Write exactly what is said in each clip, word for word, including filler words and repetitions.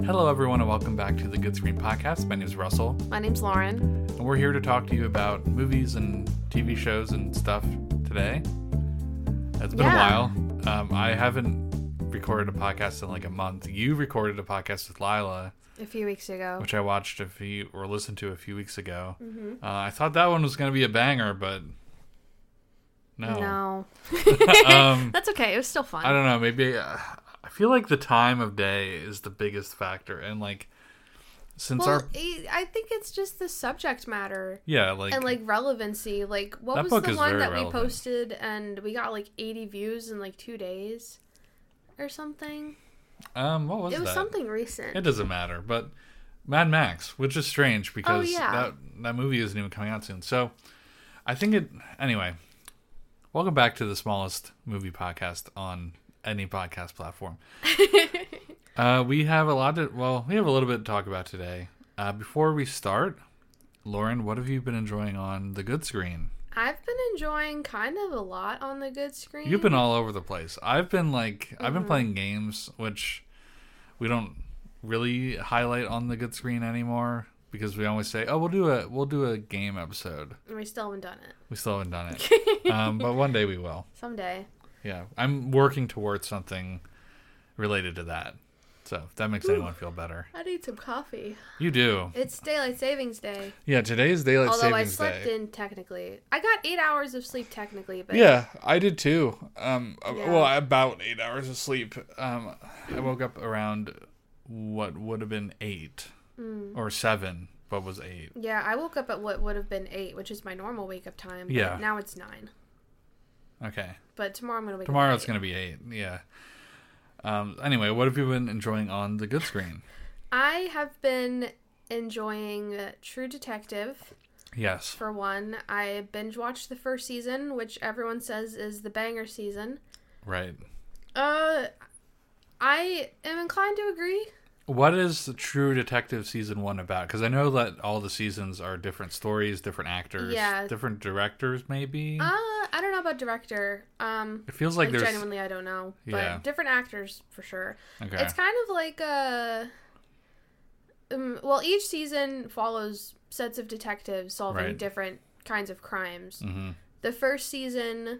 Hello, everyone, and welcome back to the Good Screen Podcast. My name is Russell. My name's Lauren. And we're here to talk to you about movies and T V shows and stuff today. It's been Yeah. a while. Um, I haven't recorded a podcast in like a month. You recorded a podcast with Lila, A few weeks ago. which I watched a few, or listened to a few weeks ago. Mm-hmm. Uh, I thought that one was going to be a banger, but no. No. um, That's okay. It was still fun. I don't know. Maybe uh, I feel like the time of day is the biggest factor, and like since well, our I I think it's just the subject matter yeah, like and like relevancy. Like, what That was book the is one very that relevant. we posted and we got like eighty views in like two days or something? um, what was it was that? something recent. It doesn't matter, but Mad Max, which is strange because Oh, yeah. that that movie isn't even coming out soon. So I think it anyway. Welcome back to the smallest movie podcast on any podcast platform. uh, we have a lot to well, we have a little bit to talk about today. Uh, before we start, Lauren, what have you been enjoying on the good screen? I've been enjoying kind of a lot on the good screen. You've been all over the place. I've been like I've been Mhm. playing games, which we don't really highlight on the good screen anymore because we always say, "Oh, we'll do a we'll do a game episode." We still haven't done it. We still haven't done it, um, but one day we will. Someday. Yeah, I'm working towards something related to that. So if that makes Ooh. anyone feel better, I need some coffee. you do. It's daylight savings day. Yeah, today's daylight Although I savings slept day. in technically. I got eight hours of sleep technically, but Yeah, I did too. Um, uh, Yeah. well, about eight hours of sleep. Um, I woke up around what would have been eight Mm. or seven, but was eight. Yeah, I woke up at what would have been eight, which is my normal wake up time. But Yeah. now it's nine. Okay, But tomorrow I'm gonna wake tomorrow up. it's gonna be eight. Yeah. Um. Anyway, what have you been enjoying on the good screen? I have been enjoying uh, True Detective. Yes. For one, I binge watched the first season, which everyone says is the banger season. Right. Uh, I am inclined to agree. What is the True Detective season one about? Because I know that all the seasons are different stories, different actors, Yeah. different directors, maybe. Uh, I don't know about director. Um, it feels like, like there's genuinely, I don't know. But Yeah. different actors for sure. okay. It's kind of like a. Um, well, each season follows sets of detectives solving Right. different kinds of crimes. Mm-hmm. The first season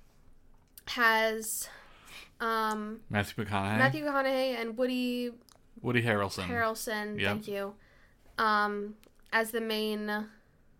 has um, Matthew McConaughey, Matthew McConaughey and Woody Woody Harrelson. Harrelson. Yep. Thank you. Um, as the main uh,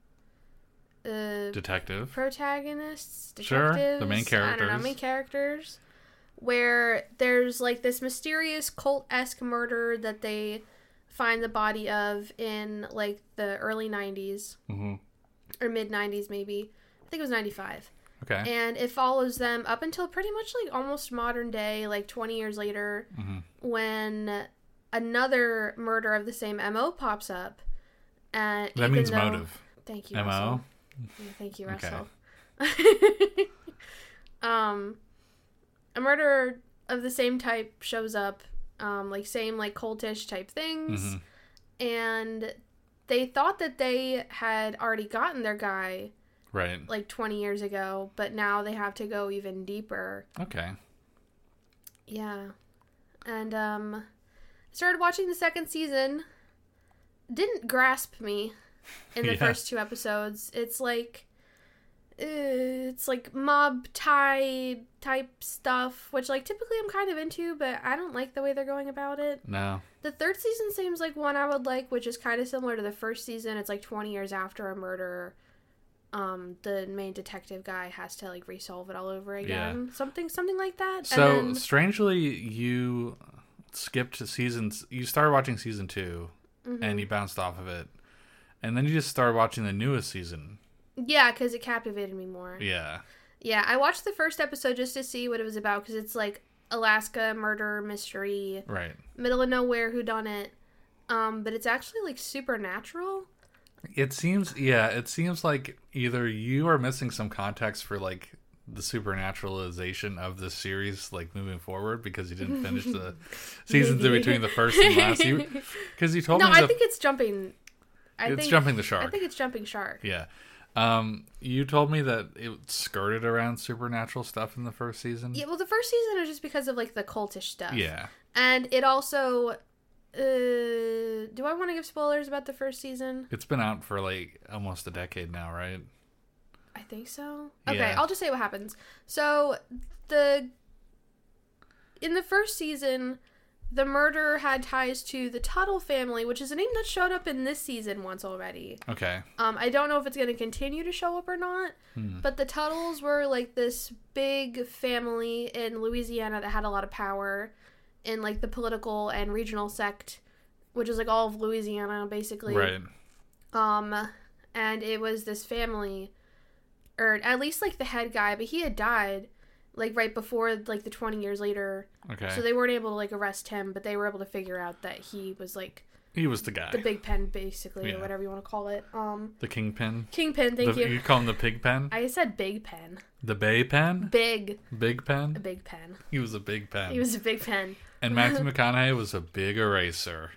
Detective. protagonists, Sure, detectives. the main I don't know, characters. main characters. Where there's like this mysterious cult-esque murder that they find the body of in like the early nineties Mm-hmm. or mid nineties maybe. I think it was ninety-five. Okay. And it follows them up until pretty much like almost modern day, like twenty years later, Mm-hmm. when another murder of the same M O pops up. And That even means though- motive. Thank you, M O. Russell. Yeah, thank you, Okay. Russell. um, a murder of the same type shows up, um, like same like cultish type things, Mm-hmm. and they thought that they had already gotten their guy Right. like twenty years ago, but now they have to go even deeper. Okay. Yeah, and um, started watching the second season. Didn't grasp me in the Yeah. first two episodes. It's like uh, it's like mob tie type stuff, which like typically I'm kind of into, but I don't like the way they're going about it. No. The third season seems like one I would like, which is kind of similar to the first season. It's like twenty years after a murder. Um, the main detective guy has to like resolve it all over again. Something, something like that. So and then, strangely, you skipped to seasons. You started watching season two, Mhm. and you bounced off of it, and then you just started watching the newest season. yeah, because it captivated me more. Yeah. Yeah, I watched the first episode just to see what it was about because it's like Alaska murder mystery, Right. middle of nowhere whodunit. Um, but it's actually like supernatural. It seems, yeah, it seems like either you are missing some context for like the supernaturalization of this series, like moving forward, because you didn't finish the seasons in between the first and last. Because you told No, me I the, think it's jumping. I it's think, jumping the shark. I think it's jumping shark. Yeah. Um, you told me that it skirted around supernatural stuff in the first season. Yeah, well, the first season is just because of like the cultish stuff. Yeah. And it also Uh, do I want to give spoilers about the first season? It's been out for like almost a decade now, right? I think so. Okay, Yeah. I'll just say what happens. So, the in the first season, the murderer had ties to the Tuttle family, which is a name that showed up in this season once already. Okay. Um, I don't know if it's going to continue to show up or not, Hmm. but the Tuttles were like this big family in Louisiana that had a lot of power in like the political and regional sect, which is like all of Louisiana basically. Right. Um, and it was this family, or at least like the head guy, but he had died like right before like the twenty years later. Okay. So they weren't able to like arrest him, but they were able to figure out that he was like He was the guy. the big pen basically, Yeah. or whatever you want to call it. Um, The kingpin. Kingpin, thank The- you. You call him the pig pen? I said big pen. The bay pen? Big. Big A pen? big pen. He was a big pen. He was a big pen. And Matthew McConaughey was a big eraser.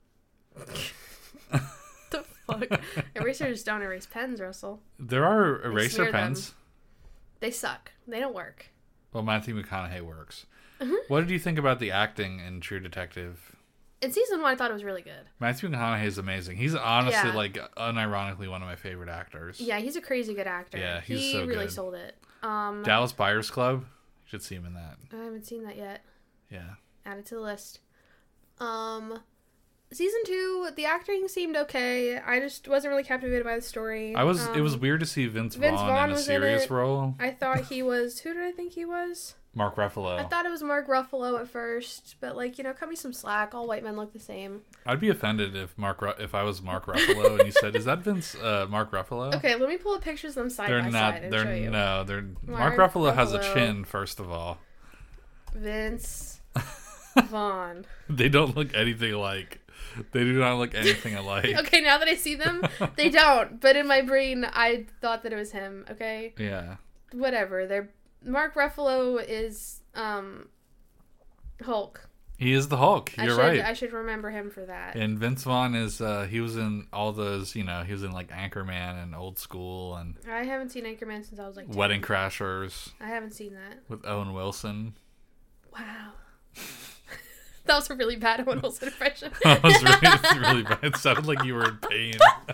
The fuck? Erasers don't erase pens, Russell. There are eraser smear them. pens. They suck. They don't work. Well, Matthew McConaughey works. Mhm. What did you think about the acting in True Detective? In season one, I thought it was really good. Matthew McConaughey is amazing. He's honestly, Yeah. like, unironically one of my favorite actors. Yeah, he's a crazy good actor. Yeah, he's he so really good. sold it. Um, Dallas Buyers Club. You should see him in that. I haven't seen that yet. Yeah. Add it to the list. Um, season two, the acting seemed okay. I just wasn't really captivated by the story. I was. Um, it was weird to see Vince, Vince Vaughn, Vaughn in a was in serious it. role. I thought he was. Who did I think he was? Mark Ruffalo. I thought it was Mark Ruffalo at first, but like you know, cut me some slack. All white men look the same. I'd be offended if Mark Ru- if I was Mark Ruffalo and you said, "Is that Vince uh, Mark Ruffalo?" Okay, let me pull up pictures of them side They're by not. side and They're show you. no. They're Mark Mark, Ruffalo has a Ruffalo. chin. First of all, Vince Vaughn. they don't look anything alike. They do not look anything alike. Okay, now that I see them, they don't. But in my brain, I thought that it was him. Okay, Yeah. whatever. They're Mark Ruffalo is um Hulk. He is the Hulk. I You're should, right. I should remember him for that. And Vince Vaughn is. Uh, he was in all those. You know, he was in like Anchorman and Old School and I haven't seen Anchorman since I was like ten. Wedding Crashers I haven't seen that. with Owen Wilson. Wow. That was a really bad Owen Wilson impression. That was really, it's really bad. It sounded like you were in pain.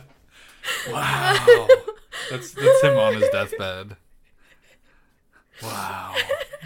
Wow. That's that's him on his deathbed. Wow.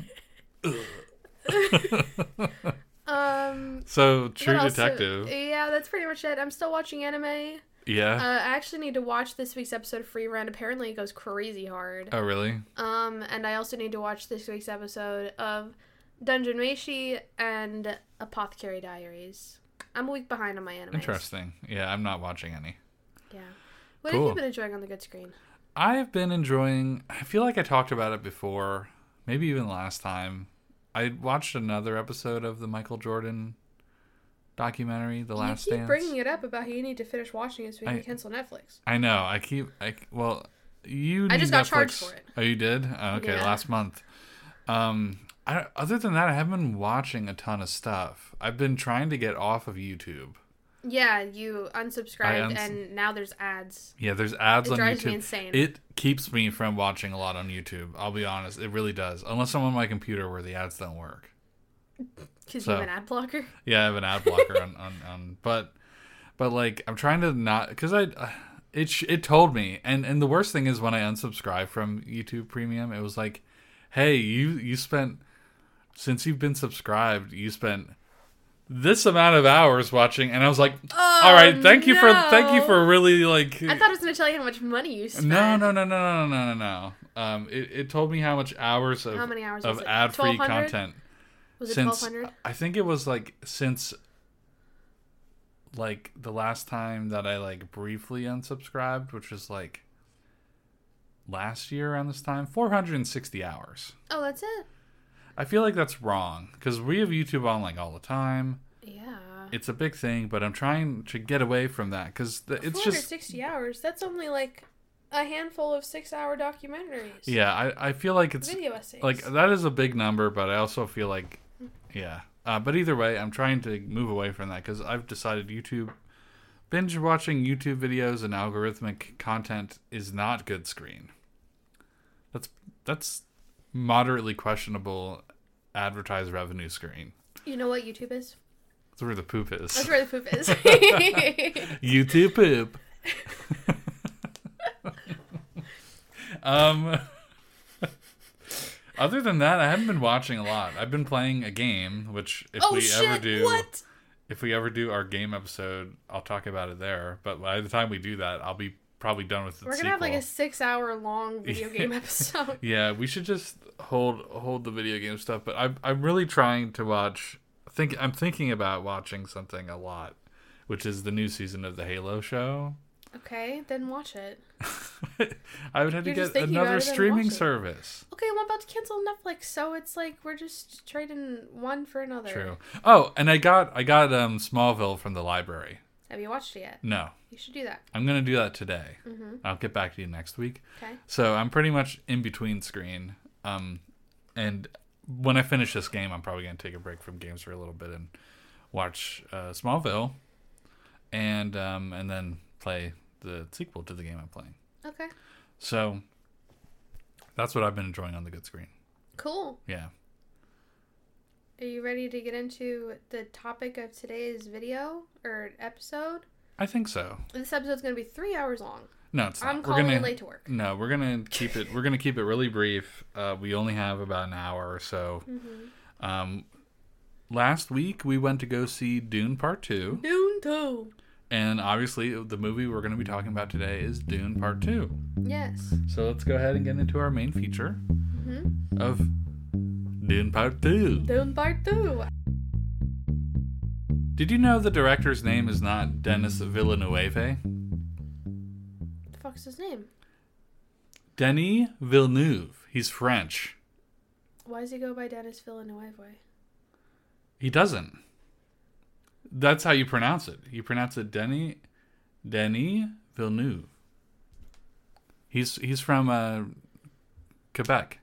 um. So, True what else? Detective. Yeah, that's pretty much it. I'm still watching anime. Yeah. Uh, I actually need to watch this week's episode of Free Run. Apparently, it goes crazy hard. Oh, really? Um, and I also need to watch this week's episode of Dungeon Meshi and Apothecary Diaries. I'm a week behind on my anime. Interesting. Yeah, I'm not watching any. Yeah. What Cool. have you been enjoying on the good screen? I've been enjoying. I feel like I talked about it before, maybe even last time. I watched another episode of the Michael Jordan documentary, The Last you keep Dance. bringing it up about how you need to finish watching it so you I- can cancel Netflix. I know. I keep. I well, you. I need just got Netflix. charged for it. Oh, you did? Oh, okay, Yeah. last month. Um, I, other than that, I haven't been watching a ton of stuff. I've been trying to get off of YouTube. Yeah, you unsubscribed uns- and now there's ads. Yeah, there's ads It on drives YouTube. me insane. It keeps me from watching a lot on YouTube. I'll be honest, it really does. Unless I'm on my computer where the ads don't work. Because So- you have an ad blocker? Yeah, I have an ad blocker on, on, on, but, but like I'm trying to not because I, uh, it sh- it told me, and and the worst thing is when I unsubscribed from YouTube Premium, it was like, hey, you you spent since you've been subscribed, you spent this amount of hours watching, and I was like, Oh, all right, thank you for no. thank you for really like. I thought it was going to tell you how much money you spent. No, no, no, no, no, no, no, no. Um, it, it told me how much hours of How many hours of was it? ad free twelve hundred? content. Was it since twelve hundred? I think it was like since like the last time that I like briefly unsubscribed, which was like last year around this time, four hundred sixty hours. Oh, that's it? I feel like that's wrong because we have YouTube on like all the time. Yeah. It's a big thing, but I'm trying to get away from that because it's just four hundred sixty hours. That's only like a handful of six-hour documentaries. yeah. I, I feel like it's Video essays. like that is a big number, but I also feel like yeah. Uh, but either way, I'm trying to move away from that because I've decided YouTube binge watching YouTube videos and algorithmic content is not good screen. That's that's moderately questionable advertised revenue screen. You know what YouTube is? That's where the poop is. That's where the poop is. YouTube poop. um. Other than that, I haven't been watching a lot. I've been playing a game, which if oh, we shit, ever do, what? if we ever do our game episode, I'll talk about it there. But by the time we do that, I'll be probably done with the We're gonna sequel. have like a six-hour-long video game episode. Yeah, we should just hold hold the video game stuff. But I'm I'm really trying to watch. Think I'm thinking about watching something a lot, which is the new season of the Halo show. Okay, then watch it. I would have You're to just get thinking about another it, then streaming watch it. service. Okay, well, I'm about to cancel Netflix, so it's like we're just trading one for another. True. Oh, and I got I got um Smallville from the library. Have you watched it yet? No. You should do that. I'm gonna do that today. Mm-hmm. I'll get back to you next week. Okay. So I'm pretty much in between screen. Um, and when I finish this game, I'm probably gonna take a break from games for a little bit and watch uh, Smallville, and um, and then play the sequel to the game I'm playing. Okay. So that's what I've been enjoying on the good screen. Cool. Yeah. Are you ready to get into the topic of today's video or episode? I think so. This episode's going to be three hours long. No, it's not. I'm we're calling gonna, it late to work. No, we're gonna keep it. We're gonna keep it really brief. Uh, we only have about an hour or so. Mm-hmm. Um, last week we went to go see Dune Part Two. Dune two. And obviously, the movie we're going to be talking about today is Dune Part two. Yes. So let's go ahead and get into our main feature Mm-hmm. of Dune Part two. Dune Part two. Did you know the director's name is not Denis Villeneuve? The fuck's his name? Denis Villeneuve. He's French. Why does he go by Denis Villeneuve? He doesn't. That's how you pronounce it. You pronounce it Denis, Denis Villeneuve. He's he's from uh, Quebec.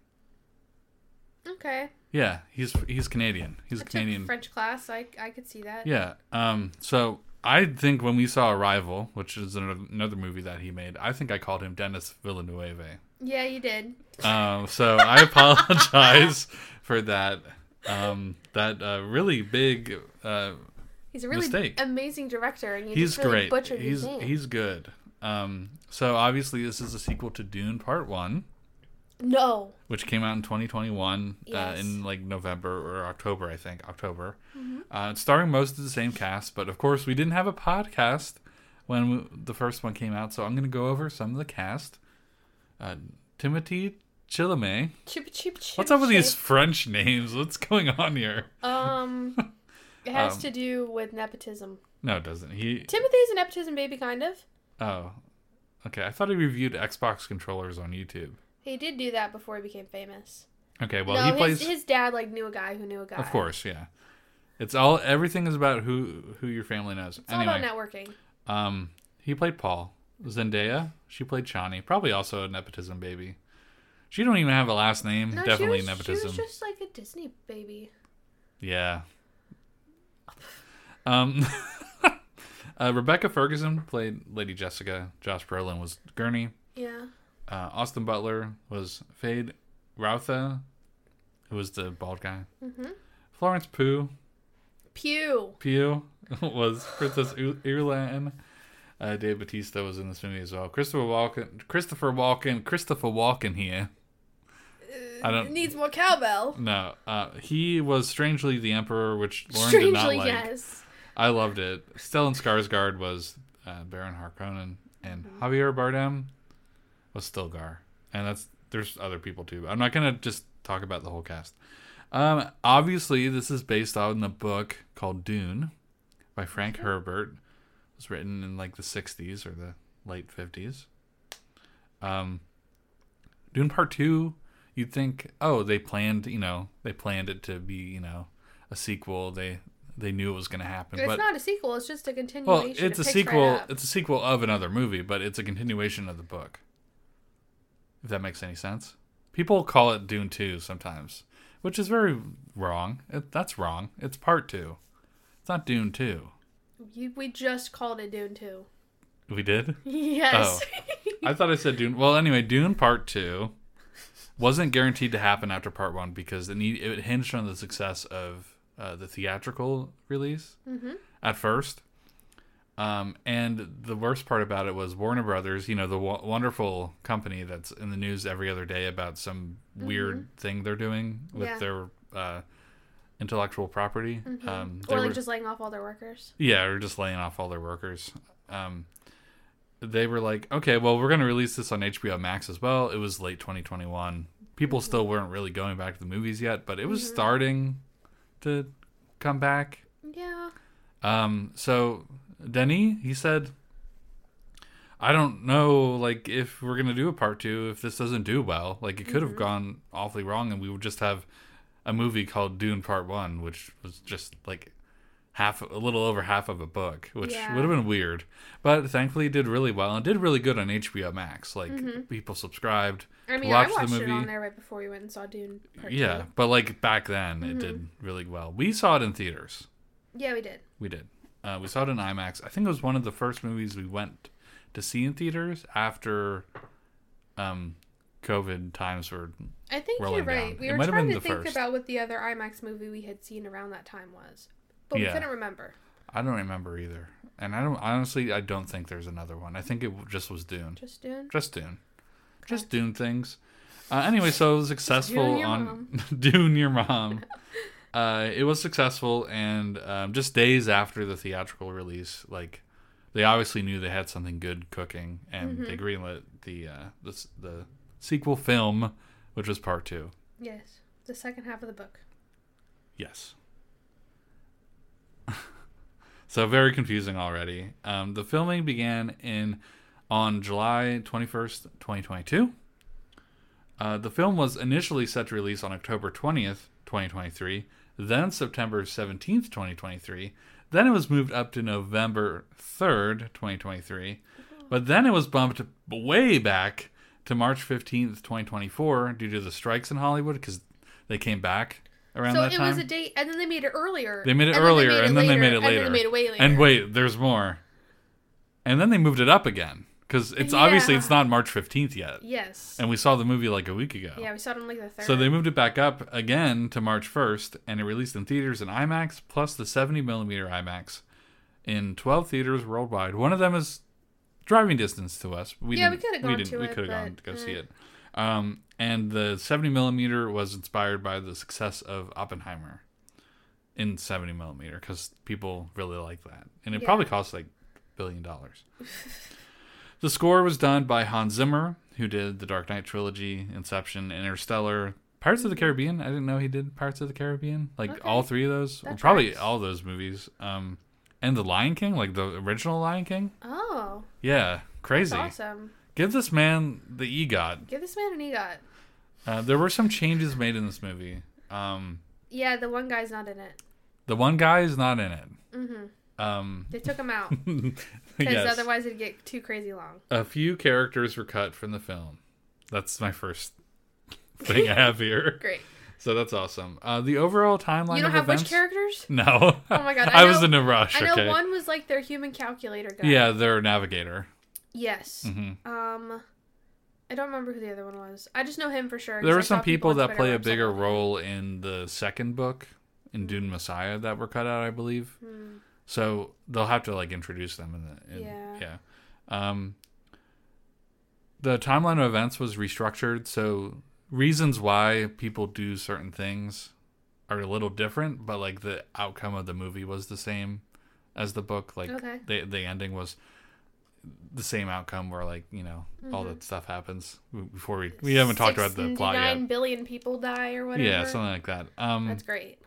Okay. Yeah, he's he's Canadian. He's I a Canadian. took French class. I I could see that. Yeah. Um. So I think when we saw Arrival, which is another another movie that he made, I think I called him Denis Villeneuve. Yeah, you did. Um. So I apologize for that. Um. That uh, really big. Uh. He's a really Mistake. amazing director, and you He's just really great. butchered He's his name. he's good. Um. So obviously this is a sequel to Dune Part One, No. which came out in twenty twenty-one, Yes. uh, in like November or October, I think. October. Mm-hmm. Uh, it's starring most of the same cast, but of course we didn't have a podcast when we, the first one came out, so I'm going to go over some of the cast. Uh, Timothée Chalamet. Chip, chip, chip, What's up with chip. these French names? What's going on here? Um, it has Um, to do with nepotism. No, it doesn't. He. Timothy's a nepotism baby, kind of. Oh, okay. I thought he reviewed Xbox controllers on YouTube. He did do that before he became famous. Okay, well no, he his, plays. his dad like knew a guy who knew a guy. Of course, yeah. It's all everything is about who who your family knows. It's anyway, all about networking. um, he played Paul. Zendaya, she played Chani. Probably also a nepotism baby. She don't even have a last name. No, Definitely she was, nepotism. She was just like a Disney baby. Yeah. Um, uh, Rebecca Ferguson played Lady Jessica. Josh Brolin was Gurney. Yeah. Uh, Austin Butler was Fade Routha, who was the bald guy. Mm-hmm. Florence Pugh, Pew. Pugh was Princess U- Irulan. Uh, Dave Bautista was in this movie as well. Christopher Walken, Christopher Walken, Christopher Walken here. I don't- It needs more cowbell. No, uh, he was strangely the Emperor, which Lauren Strangely, did not like. yes. I loved it. Stellan Skarsgård was uh, Baron Harkonnen, and Mhm. Javier Bardem was Stilgar. And that's there's other people too. I'm not gonna just talk about the whole cast. Um, obviously, this is based on the book called Dune by Frank Okay. Herbert. It was written in like the sixties or the late fifties. Um, Dune Part Two. You'd think, oh, they planned, you know, they planned it to be, you know, a sequel. They they knew it was going to happen. It's but not a sequel. It's just a well, continuation. it's It a picks sequel. Right up. It's a sequel of another movie, but it's a continuation of the book. If that makes any sense. People call it Dune Two sometimes, which is very wrong. It, that's wrong. It's Part Two. It's not Dune Two. You, we just called it Dune two. We did. Yes. I thought I said Dune. Well, anyway, Dune Part Two wasn't guaranteed to happen after Part One because it need it hinged on the success of uh, the theatrical release mm-hmm. at first. Um, and the worst part about it was Warner Brothers, you know, the w- wonderful company that's in the news every other day about some mm-hmm. weird thing they're doing with yeah. their uh, intellectual property. Mm-hmm. Um, or like were, just laying off all their workers. Yeah, or just laying off all their workers. Um, they were like, okay, well, we're going to release this on H B O Max as well. It was late twenty twenty-one. People mm-hmm. still weren't really going back to the movies yet, but it was mm-hmm. starting to come back. Yeah. Um, so... Denis, he said, I don't know, like, if we're going to do a part two, if this doesn't do well. Like, it could have mm-hmm. gone awfully wrong, and we would just have a movie called Dune Part one, which was just, like, half, a little over half of a book, which yeah. would have been weird. But thankfully, it did really well, and did really good on H B O Max. Like, mm-hmm. people subscribed, I mean, watched I watched the movie. it on there right before we went and saw Dune Part yeah, two. But, like, back then, mm-hmm. it did really well. We saw it in theaters. Yeah, we did. We did. Uh, we saw it in IMAX. I think it was one of the first movies we went to see in theaters after um, COVID times were I think you're right. Down. We it were trying to think first. about what the other IMAX movie we had seen around that time was. But yeah. we couldn't remember. I don't remember either. And I don't honestly, I don't think there's another one. I think it just was Dune. Just Dune? Just Dune. Okay. Just Dune things. Uh, anyway, so it was successful Dune on Dune Your Mom. Uh, it was successful, and um, just days after the theatrical release, like they obviously knew they had something good cooking, and mm-hmm. they greenlit the uh, the the sequel film, which was part two. Yes, the second half of the book. Yes. So very confusing already. Um, the filming began in on July twenty-first, twenty twenty-two. Uh, the film was initially set to release on October twentieth, twenty twenty-three. Then September seventeenth, twenty twenty-three. Then it was moved up to November third, twenty twenty-three. But then it was bumped way back to March fifteenth, twenty twenty-four due to the strikes in Hollywood because they came back around so that time. So it was a date, and then they made it earlier. They made it earlier, and then they made it later. And then they made it way later. And wait, there's more. And then they moved it up again. Because it's yeah. obviously it's not March fifteenth yet. Yes. And we saw the movie like a week ago. Yeah, we saw it on like the third. So they moved it back up again to March first, and it released in theaters in IMAX, plus the seventy millimeter IMAX in twelve theaters worldwide. One of them is driving distance to us. We yeah, we could have gone we didn't, to we it. We could have gone to go uh, see it. Um, and the seventy millimeter was inspired by the success of Oppenheimer in seventy millimeter, because people really like that. And it yeah. probably cost like a billion dollars. The score was done by Hans Zimmer, who did the Dark Knight trilogy, Inception, Interstellar, Pirates of the Caribbean. I didn't know he did Pirates of the Caribbean. Like okay. all three of those. Well, probably all those movies. Um, and The Lion King, like the original Lion King. Oh. Yeah, crazy. That's awesome. Give this man the EGOT. Give this man an EGOT. Uh, there were some changes made in this movie. Um, yeah, the one guy's not in it. The one guy is not in it. Mm-hmm. Um, they took him out because yes. otherwise it'd get too crazy long. A few characters were cut from the film. That's my first thing I have here. Great. So that's awesome. Uh, the overall timeline. You don't of have events, which characters? No. Oh my god! I, I know, was in a rush. I know okay? one was like their human calculator guy. Yeah, their navigator. Yes. Mm-hmm. Um, I don't remember who the other one was. I just know him for sure. There are I some people, people that play a bigger like role in the second book, in mm-hmm. Dune Messiah, that were cut out, I believe. Mm. So they'll have to like introduce them in the in, yeah. yeah. Um, the timeline of events was restructured, so reasons why people do certain things are a little different, but like the outcome of the movie was the same as the book. Like okay. the the ending was the same outcome, where like you know mm-hmm. all that stuff happens before we we haven't talked about the plot yet. Nine billion people die or whatever. Yeah, something like that. Um, That's great.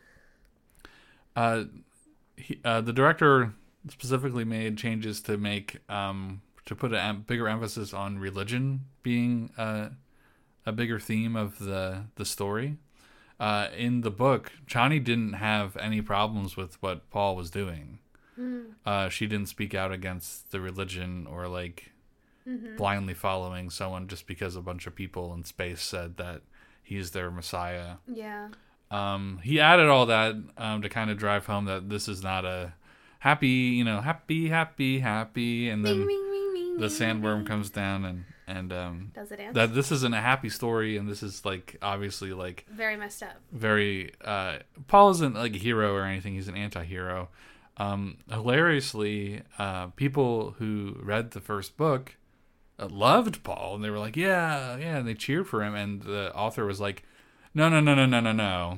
Uh. He, uh, the director specifically made changes to make um, to put a em- bigger emphasis on religion being uh, a bigger theme of the the story. Uh, in the book, Chani didn't have any problems with what Paul was doing. Mm. Uh, she didn't speak out against the religion or like mm-hmm. blindly following someone just because a bunch of people in space said that he's their Messiah. Yeah. Um, he added all that um, to kind of drive home that this is not a happy, you know, happy, happy, happy, and then ring, ring, ring, ring, the sandworm comes down and and um, does it answer? That this isn't a happy story, and this is like obviously like very messed up. Very uh, Paul isn't like a hero or anything; he's an anti-hero. Um, hilariously, uh, people who read the first book uh, loved Paul, and they were like, "Yeah, yeah," and they cheered for him. And the author was like, "No, no, no, no, no, no, no.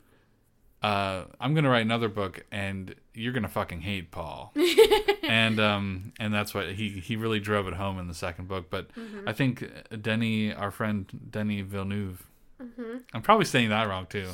Uh, I'm gonna write another book, and you're gonna fucking hate Paul." and um, and that's what he he really drove it home in the second book. But mm-hmm. I think Denny, our friend Denny Villeneuve, mm-hmm. I'm probably saying that wrong too.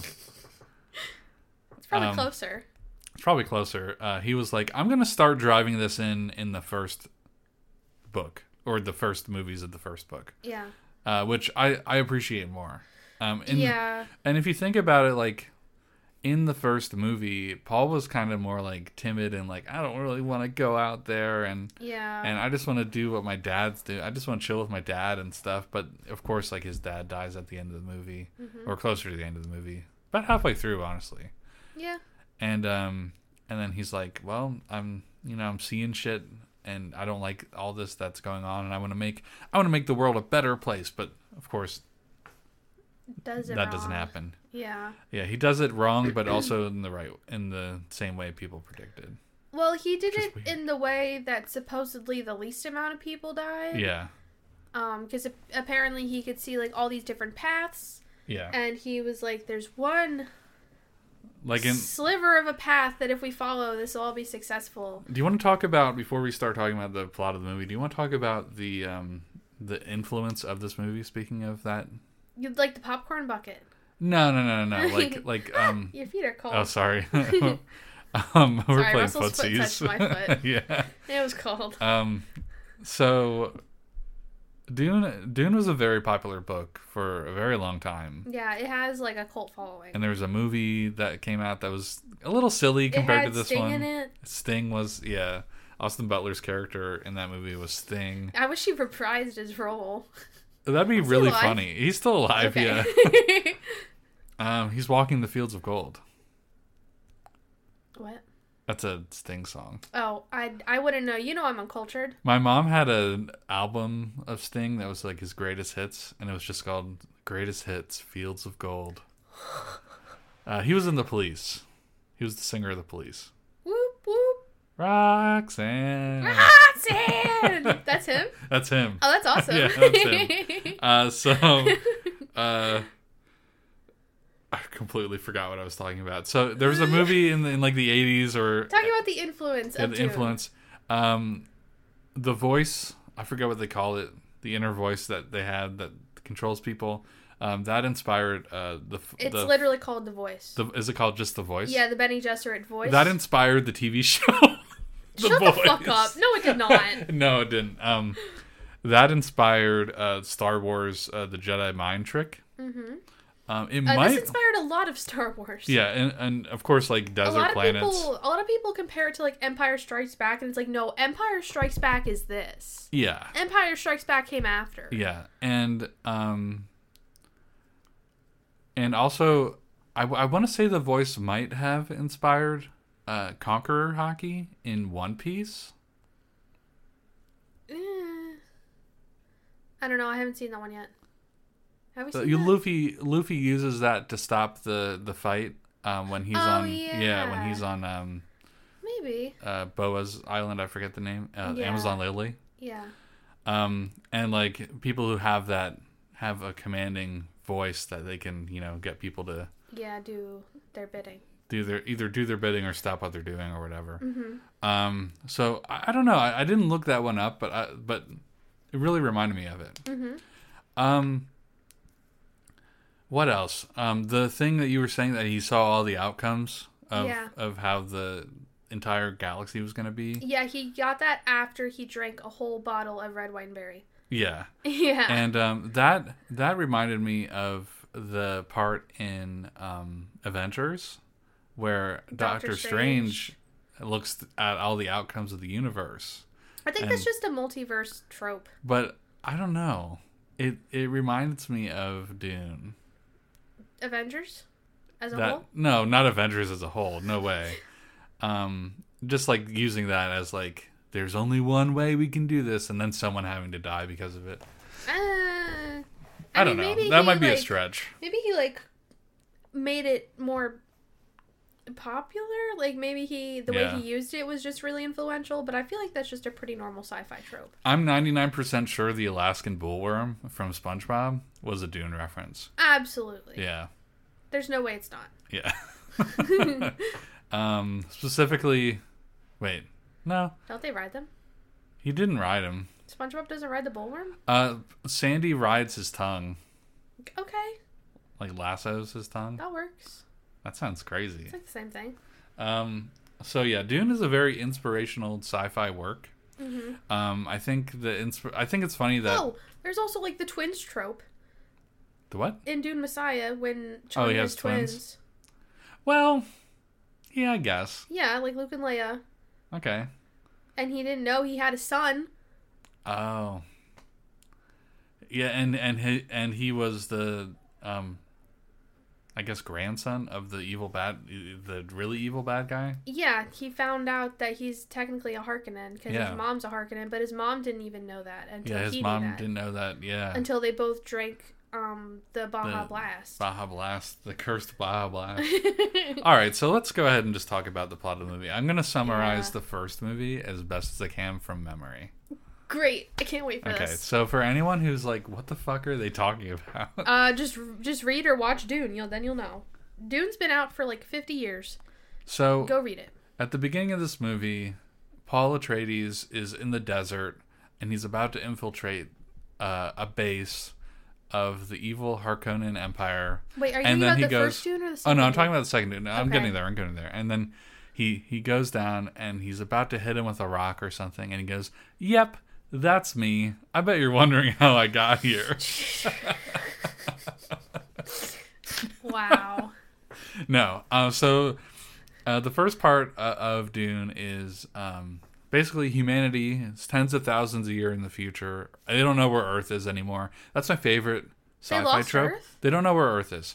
It's probably um, closer. It's probably closer. Uh, he was like, "I'm gonna start driving this in in the first book or the first movies of the first book." Yeah. Uh, which I I appreciate more. Um, and, yeah. And if you think about it, like. In the first movie, Paul was kind of more like timid and like, I don't really want to go out there and yeah, and I just want to do what my dad's do. I just want to chill with my dad and stuff. But of course, like his dad dies at the end of the movie, mm-hmm. or closer to the end of the movie, about halfway through, honestly. Yeah. And um, and then he's like, well, I'm you know I'm seeing shit and I don't like all this that's going on, and I want to make I want to make the world a better place. But of course. Does it that wrong. doesn't happen. Yeah. Yeah, he does it wrong, but also in the right, in the same way people predicted. Well, he did Just it weird. in the way that supposedly the least amount of people died. Yeah. Um, because apparently he could see like all these different paths. Yeah. And he was like, "There's one like in sliver of a path that if we follow, this will all be successful." Do you want to talk about before we start talking about the plot of the movie? Do you want to talk about the um the influence of this movie? Speaking of that. You'd like the popcorn bucket. No, no, no, no, no. Like, like, um. Your feet are cold. Oh, sorry. um, we're Sorry, playing Russell's footsies. foot touched my foot. Yeah. It was cold. Um, so Dune, Dune was a very popular book for a very long time. Yeah, it has like a cult following. And there was a movie that came out that was a little silly compared it had to this Sting one. In it. Sting was, yeah. Austin Butler's character in that movie was Sting. I wish he reprised his role. That'd be Is really he alive? funny. He's still alive, okay. yeah. um, he's walking the fields of gold. What? That's a Sting song. Oh, I I wouldn't know. You know I'm uncultured. My mom had an album of Sting that was like his greatest hits, and it was just called Greatest Hits, Fields of Gold. Uh, he was in The Police. He was the singer of The Police. Whoop, whoop. Roxanne. Roxanne! That's him? That's him. Oh, that's awesome. Yeah, that's him. Uh, so, uh, I completely forgot what I was talking about. So there was a movie in, the, in like the eighties or... Talking about the influence yeah, of the Dune. influence. Um, the voice, I forget what they call it, the inner voice that they had that controls people. Um, that inspired uh, the. It's the, literally called The Voice. The, is it called just The Voice? Yeah, the Benny Gesserit voice. That inspired the T V show. the Shut Voice. the fuck up! No, it did not. No, it didn't. Um, that inspired uh, Star Wars: uh, The Jedi Mind Trick. Mm-hmm. Um, it uh, might. This inspired a lot of Star Wars. Yeah, and, and of course, like desert a lot of planets. People, a lot of people compare it to like Empire Strikes Back, and it's like, no, Empire Strikes Back is this. Yeah. Empire Strikes Back came after. Yeah, and um. And also, I, I want to say the voice might have inspired uh, Conqueror Hockey in One Piece. Eh. I don't know. I haven't seen that one yet. Have we So seen you, that? Luffy Luffy uses that to stop the the fight um, when he's Oh, on yeah. when he's on um, Maybe. uh, Boa's island. I forget the name. Uh, Yeah. Amazon Lily. Yeah. Um, and like people who have that have a commanding voice that they can, you know, get people to Yeah, do their bidding. do their either do their bidding or stop what they're doing or whatever. Mm-hmm. Um, so I, I don't know. I, I didn't look that one up, but I, but it really reminded me of it. Mm-hmm. Um, what else? Um, the thing that you were saying that he saw all the outcomes of Yeah. of how the entire galaxy was going to be. Yeah, he got that after he drank a whole bottle of red wine berry. Yeah. Yeah. And um, that that reminded me of the part in um, Avengers where Doctor, Doctor Strange. looks at all the outcomes of the universe. I think and, that's just a multiverse trope. But I don't know. It it reminds me of Dune. Avengers as a that, whole? No, not Avengers as a whole. No way. um, just like using that as like, there's only one way we can do this, and then someone having to die because of it. Uh, I, I don't mean, know. That he, might be like, a stretch. Maybe he like made it more popular. Like maybe he the Yeah. way he used it was just really influential. But I feel like that's just a pretty normal sci-fi trope. I'm ninety-nine percent sure the Alaskan bullworm from SpongeBob was a Dune reference. Absolutely. Yeah. There's no way it's not. Yeah. um, specifically, wait, no, Don't they ride them? he didn't ride him. SpongeBob doesn't ride the bullworm? Uh, Sandy rides his tongue, Okay, like lassos his tongue. that works. That sounds crazy. It's like the same thing. Um, so yeah, Dune is a very inspirational sci-fi work. Mm-hmm. Um, I think the insp- I think it's funny that Oh, there's also like the twins trope the what? in Dune Messiah when Chong Oh, he has has twins? twins. Well, yeah, I guess. Yeah, like Luke and Leia. Okay. And he didn't know he had a son. Oh. Yeah, and and he and he was the um I guess grandson of the evil bad the really evil bad guy. Yeah, he found out that he's technically a Harkonnen because Yeah. his mom's a Harkonnen, but his mom didn't even know that until Yeah, his he mom knew that. didn't know that. Yeah. Until they both drank um the Baja The Blast. Baja Blast, the cursed Baja Blast. All right, so let's go ahead and just talk about the plot of the movie. I'm going to summarize Yeah. the first movie as best as I can from memory. Great. I can't wait for Okay, this. so for anyone who's like, what the fuck are they talking about? Uh just just read or watch Dune. You'll then you'll know. Dune's been out for like fifty years. So Go read it. at the beginning of this movie, Paul Atreides is in the desert and he's about to infiltrate uh, a base of the evil Harkonnen Empire. Wait, are you and talking then about he the goes, first Dune or the Oh second? no, I'm Dune? talking about the second Dune. No, I'm Okay. getting there. I'm getting there. And then he he goes down and he's about to hit him with a rock or something, and he goes, "Yep, that's me. I bet you're wondering how I got here." Wow. No. Uh, so uh, the first part uh, of Dune is um, basically humanity. It's tens of thousands a year in the future. They don't know where Earth is anymore. That's my favorite They sci-fi lost trope. Earth? They don't know where Earth is.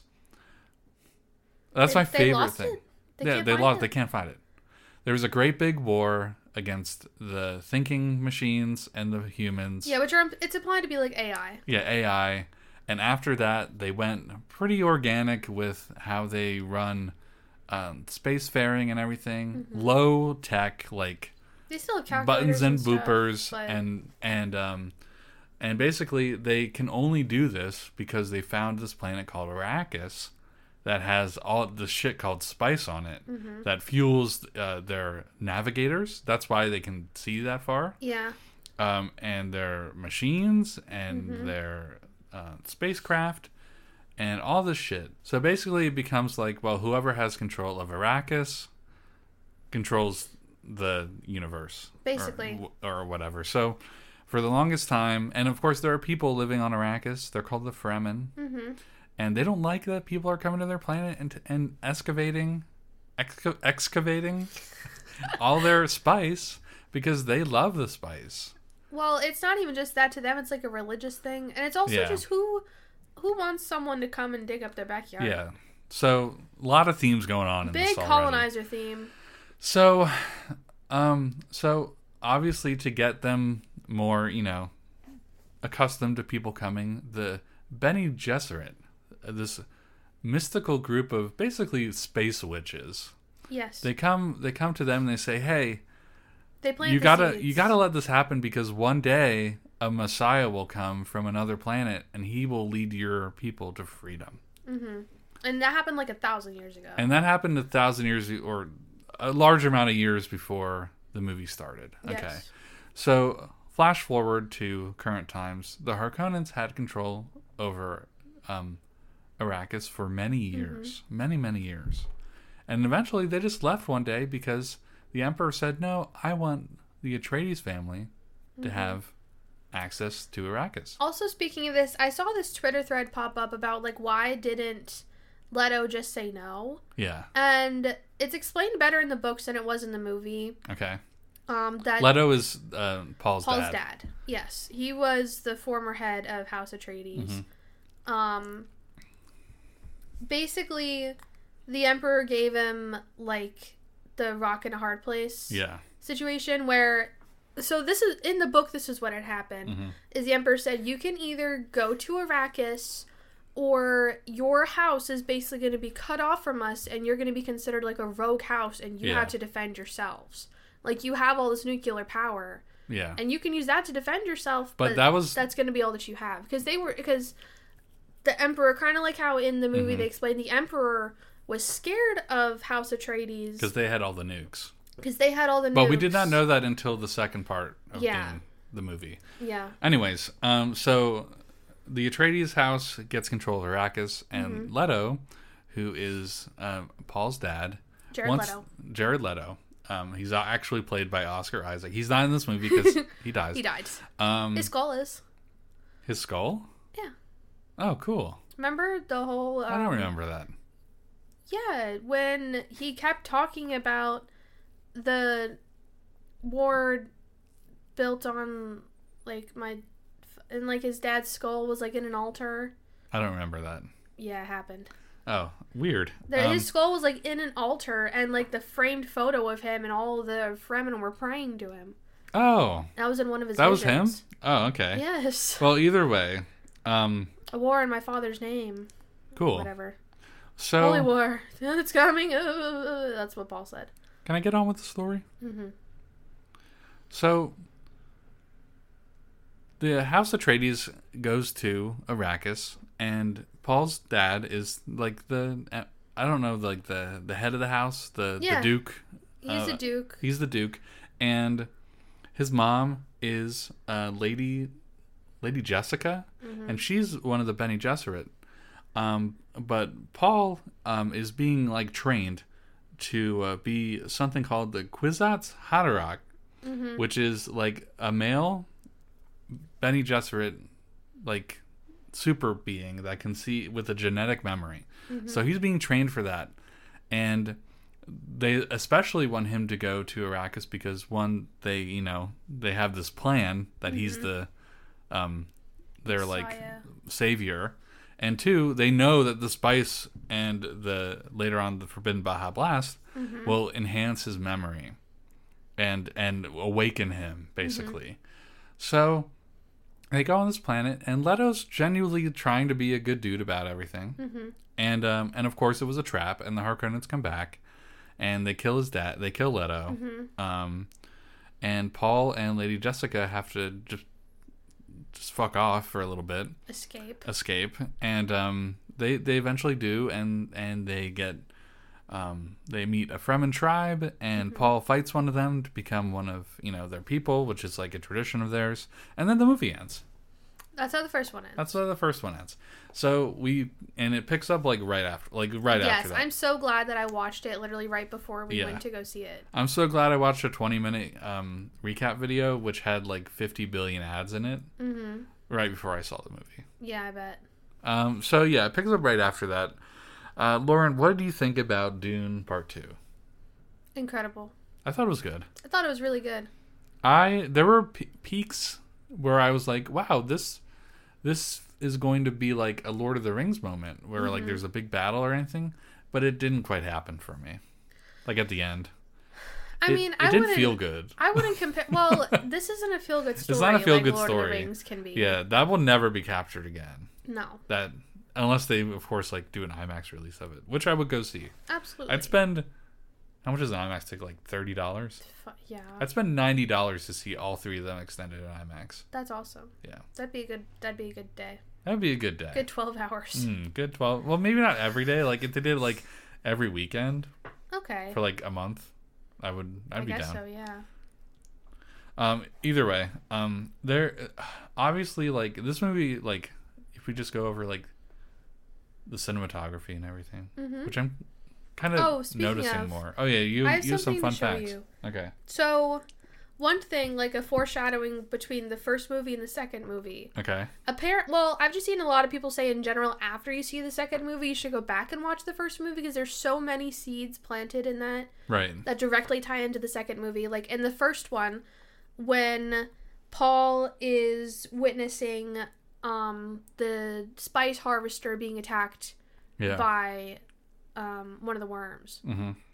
That's They- my they favorite lost thing. it? They yeah, can't they find lost. it? They can't find it. There was a great big war against the thinking machines and the humans. Yeah, which are it's implied to be like A I. Yeah, A I. And after that, they went pretty organic with how they run um, spacefaring and everything. Mm-hmm. Low tech, like They still have buttons calculators and stuff, boopers, but- and and um, and basically they can only do this because they found this planet called Arrakis that has all the shit called spice on it Mm-hmm. that fuels uh, their navigators. That's why they can see that far. Yeah. Um, and their machines and Mm-hmm. their uh, spacecraft and all this shit. So basically, it becomes like, well, whoever has control of Arrakis controls the universe, Basically. or, or whatever. So for the longest time, and of course, there are people living on Arrakis. They're called the Fremen, Mm-hmm. and they don't like that people are coming to their planet and and excavating, exca- excavating all their spice because they love the spice. Well, it's not even just that to them. It's like a religious thing, and it's also Yeah. just who who wants someone to come and dig up their backyard. Yeah. So a lot of themes going on in Big this already. colonizer theme. So, um, so obviously to get them more, you know, accustomed to people coming, the Bene Gesserit, this mystical group of basically space witches, Yes. they come, they come to them and they say, "Hey, They plant you the gotta, seeds. you gotta let this happen because one day a Messiah will come from another planet and he will lead your people to freedom." Mm-hmm. And that happened like a thousand years ago. And that happened a thousand years or a large amount of years before the movie started. Yes. Okay. So flash forward to current times. The Harkonnens had control over um, Arrakis for many years. Mm-hmm. Many, many years. And eventually they just left one day because the Emperor said, "No, I want the Atreides family to Mm-hmm. have access to Arrakis." Also, speaking of this, I saw this Twitter thread pop up about like why didn't Leto just say no? Yeah. And it's explained better in the books than it was in the movie. Okay. Um, that Leto is uh, Paul's, Paul's dad. dad. Yes, he was the former head of House Atreides. Mm-hmm. Um, basically, the Emperor gave him like the rock and a hard place Yeah. situation where so this is in the book. This is what had happened. Mm-hmm. Is the Emperor said you can either go to Arrakis, or your house is basically going to be cut off from us, and you're going to be considered like a rogue house, and you Yeah. have to defend yourselves. Like, you have all this nuclear power. Yeah. And you can use that to defend yourself, but, But that was- that's going to be all that you have. Because they were, because the Emperor, kind of like how in the movie Mm-hmm. they explained, the Emperor was scared of House Atreides. Because they had all the nukes. Because they had all the nukes. But we did not know that until the second part of Yeah. Dune, the movie. Yeah. Anyways, um, so the Atreides house gets control of Arrakis, and Mm-hmm. Leto, who is um, Paul's dad, Jared wants- Leto. Jared Leto. Um, he's actually played by Oscar Isaac. He's not in this movie because he dies. He died. Um, His skull is. his skull? Yeah. Oh, cool. Remember the whole... Um, I don't remember that. Yeah, when he kept talking about the war built on, like, my... And, like, his dad's skull was, like, in an altar. I don't remember that. Yeah, it happened. Oh, weird. The, Um, his skull was, like, in an altar, and, like, the framed photo of him and all the Fremen were praying to him. oh, That was in one of his that was him? visions. Oh, okay. Yes. Well, either way, um, A war in my father's name. cool. Whatever. So, Holy war. It's coming. Uh, that's what Paul said. can I get on with the story? Mm-hmm. So, the House Atreides goes to Arrakis, and Paul's dad is like the I don't know, like the the head of the house, the Yeah. the Duke. He's Uh, a duke. He's the Duke, and his mom is uh, Lady Lady Jessica, Mm-hmm. and she's one of the Bene Gesserit. Um, but Paul um, is being like trained to uh, be something called the Kwisatz Haderach, Mm-hmm. which is like a male Bene Gesserit, like super being that can see with a genetic memory. Mm-hmm. So he's being trained for that, and they especially want him to go to Arrakis because one, they you know they have this plan that he's the um their like Messiah. savior, and two, they know that the spice and the later on the Forbidden Baja Blast Mm-hmm. will enhance his memory and and awaken him basically. So they go on this planet, and Leto's genuinely trying to be a good dude about everything. Mm-hmm. And um, and of course it was a trap, and the Harkonnens come back, and they kill his dad. They kill Leto. Mm-hmm. Um, and Paul and Lady Jessica have to just just fuck off for a little bit, Escape. escape, and um, they they eventually do, and and they get um, they meet a Fremen tribe, and Mm-hmm. Paul fights one of them to become one of you know their people, which is like a tradition of theirs, and then the movie ends. That's how the first one ends. That's how the first one ends. So we and it picks up like right after, like right yes, after that. I'm so glad that I watched it literally right before we Yeah. went to go see it. I'm so glad I watched a twenty minute um, recap video, which had like fifty billion ads in it, Mm-hmm. right before I saw the movie. Yeah, I bet. Um, so yeah, it picks up right after that. Uh, Lauren, what do you think about Dune Part Two? Incredible. I thought it was good. I thought it was really good. I there were pe- peaks where I was like, wow, this this is going to be like a Lord of the Rings moment where like there's a big battle or anything, but it didn't quite happen for me. Like at the end. I It- mean, it I did wouldn't feel good. I wouldn't compare. Well, this isn't a feel good story. It's not a feel-good like Lord story. Of the Rings can be. Yeah, that will never be captured again. No, That unless they of course like do an IMAX release of it, which I would go see. absolutely. I'd spend how much does an IMAX take? Like thirty dollars? Fu- Yeah, I'd spend ninety dollars to see all three of them extended in IMAX. that's awesome. Yeah. That'd be a good. That'd be a good day. That'd be a good day. Good twelve hours. Mm, good twelve. Well, maybe not every day. Like if they did like every weekend Okay. for like a month, I would. I'd I be guess down. so. Yeah. Um, either way, um, there obviously like this movie. Like if we just go over like the cinematography and everything, Mm-hmm. which I'm kind of Oh, speaking noticing of, more. Oh yeah, you I have you have some something fun to show facts. you. Okay. So, one thing, like a foreshadowing between the first movie and the second movie. Okay. Apparent. Well, I've just seen a lot of people say in general, after you see the second movie, you should go back and watch the first movie because there's so many seeds planted in that Right. that directly tie into the second movie. Like in the first one, when Paul is witnessing um, the spice harvester being attacked Yeah. by um, one of the worms. Mm-hmm.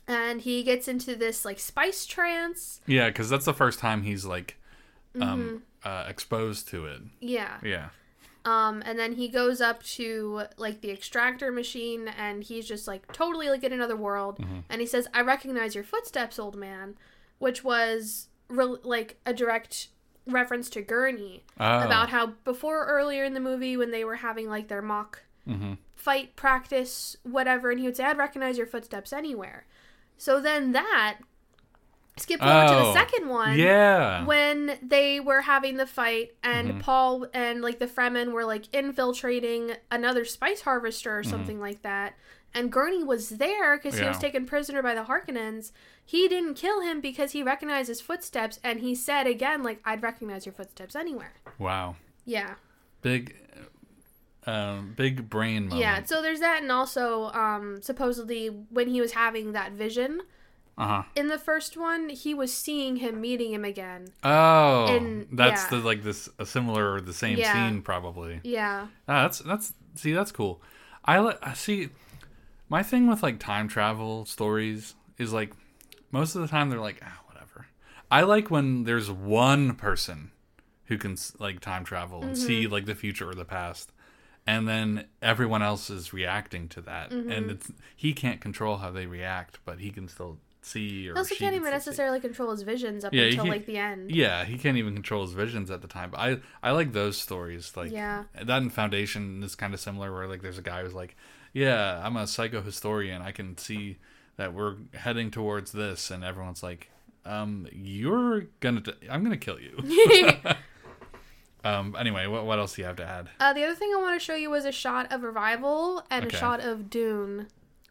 And he gets into this like spice trance. Yeah, because that's the first time he's like um, mm-hmm. uh, exposed to it. Yeah. Yeah. Um, and then he goes up to like the extractor machine, and he's just like totally like in another world. Mm-hmm. And he says, "I recognize your footsteps, old man," which was re- like a direct reference to Gurney oh. about how before earlier in the movie when they were having like their mock mm-hmm. fight practice, whatever, and he would say, "I'd recognize your footsteps anywhere." So then that skip over oh, to the second one. Yeah. When they were having the fight and mm-hmm. Paul and like the Fremen were like infiltrating another spice harvester or something mm-hmm. like that. And Gurney was there because yeah. he was taken prisoner by the Harkonnens. He didn't kill him because he recognized his footsteps, and he said again, like, "I'd recognize your footsteps anywhere." Wow. Yeah. Big um, big brain moment. Yeah, so there's that, and also um, supposedly when he was having that vision uh-huh. in the first one, he was seeing him meeting him again. Oh, and, that's yeah. the like this a similar or the same yeah. scene probably. Yeah. Ah, that's that's see that's cool. I li- see my thing with like time travel stories is like most of the time they're like ah whatever. I like when there's one person who can like time travel and mm-hmm. see like the future or the past. And then everyone else is reacting to that, mm-hmm. and it's he can't control how they react, but he can still see. Or he also she can't can even still necessarily see. control his visions up yeah, until he, like the end. Yeah, he can't even control his visions at the time. But I, I like those stories. Like yeah. that in Foundation is kind of similar, where like there's a guy who's like, yeah, I'm a psychohistorian. I can see that we're heading towards this, and everyone's like, um, you're gonna, t- I'm gonna kill you. Um. Anyway, what what else do you have to add? Uh, the other thing I want to show you was a shot of Arrival and okay. a shot of Dune.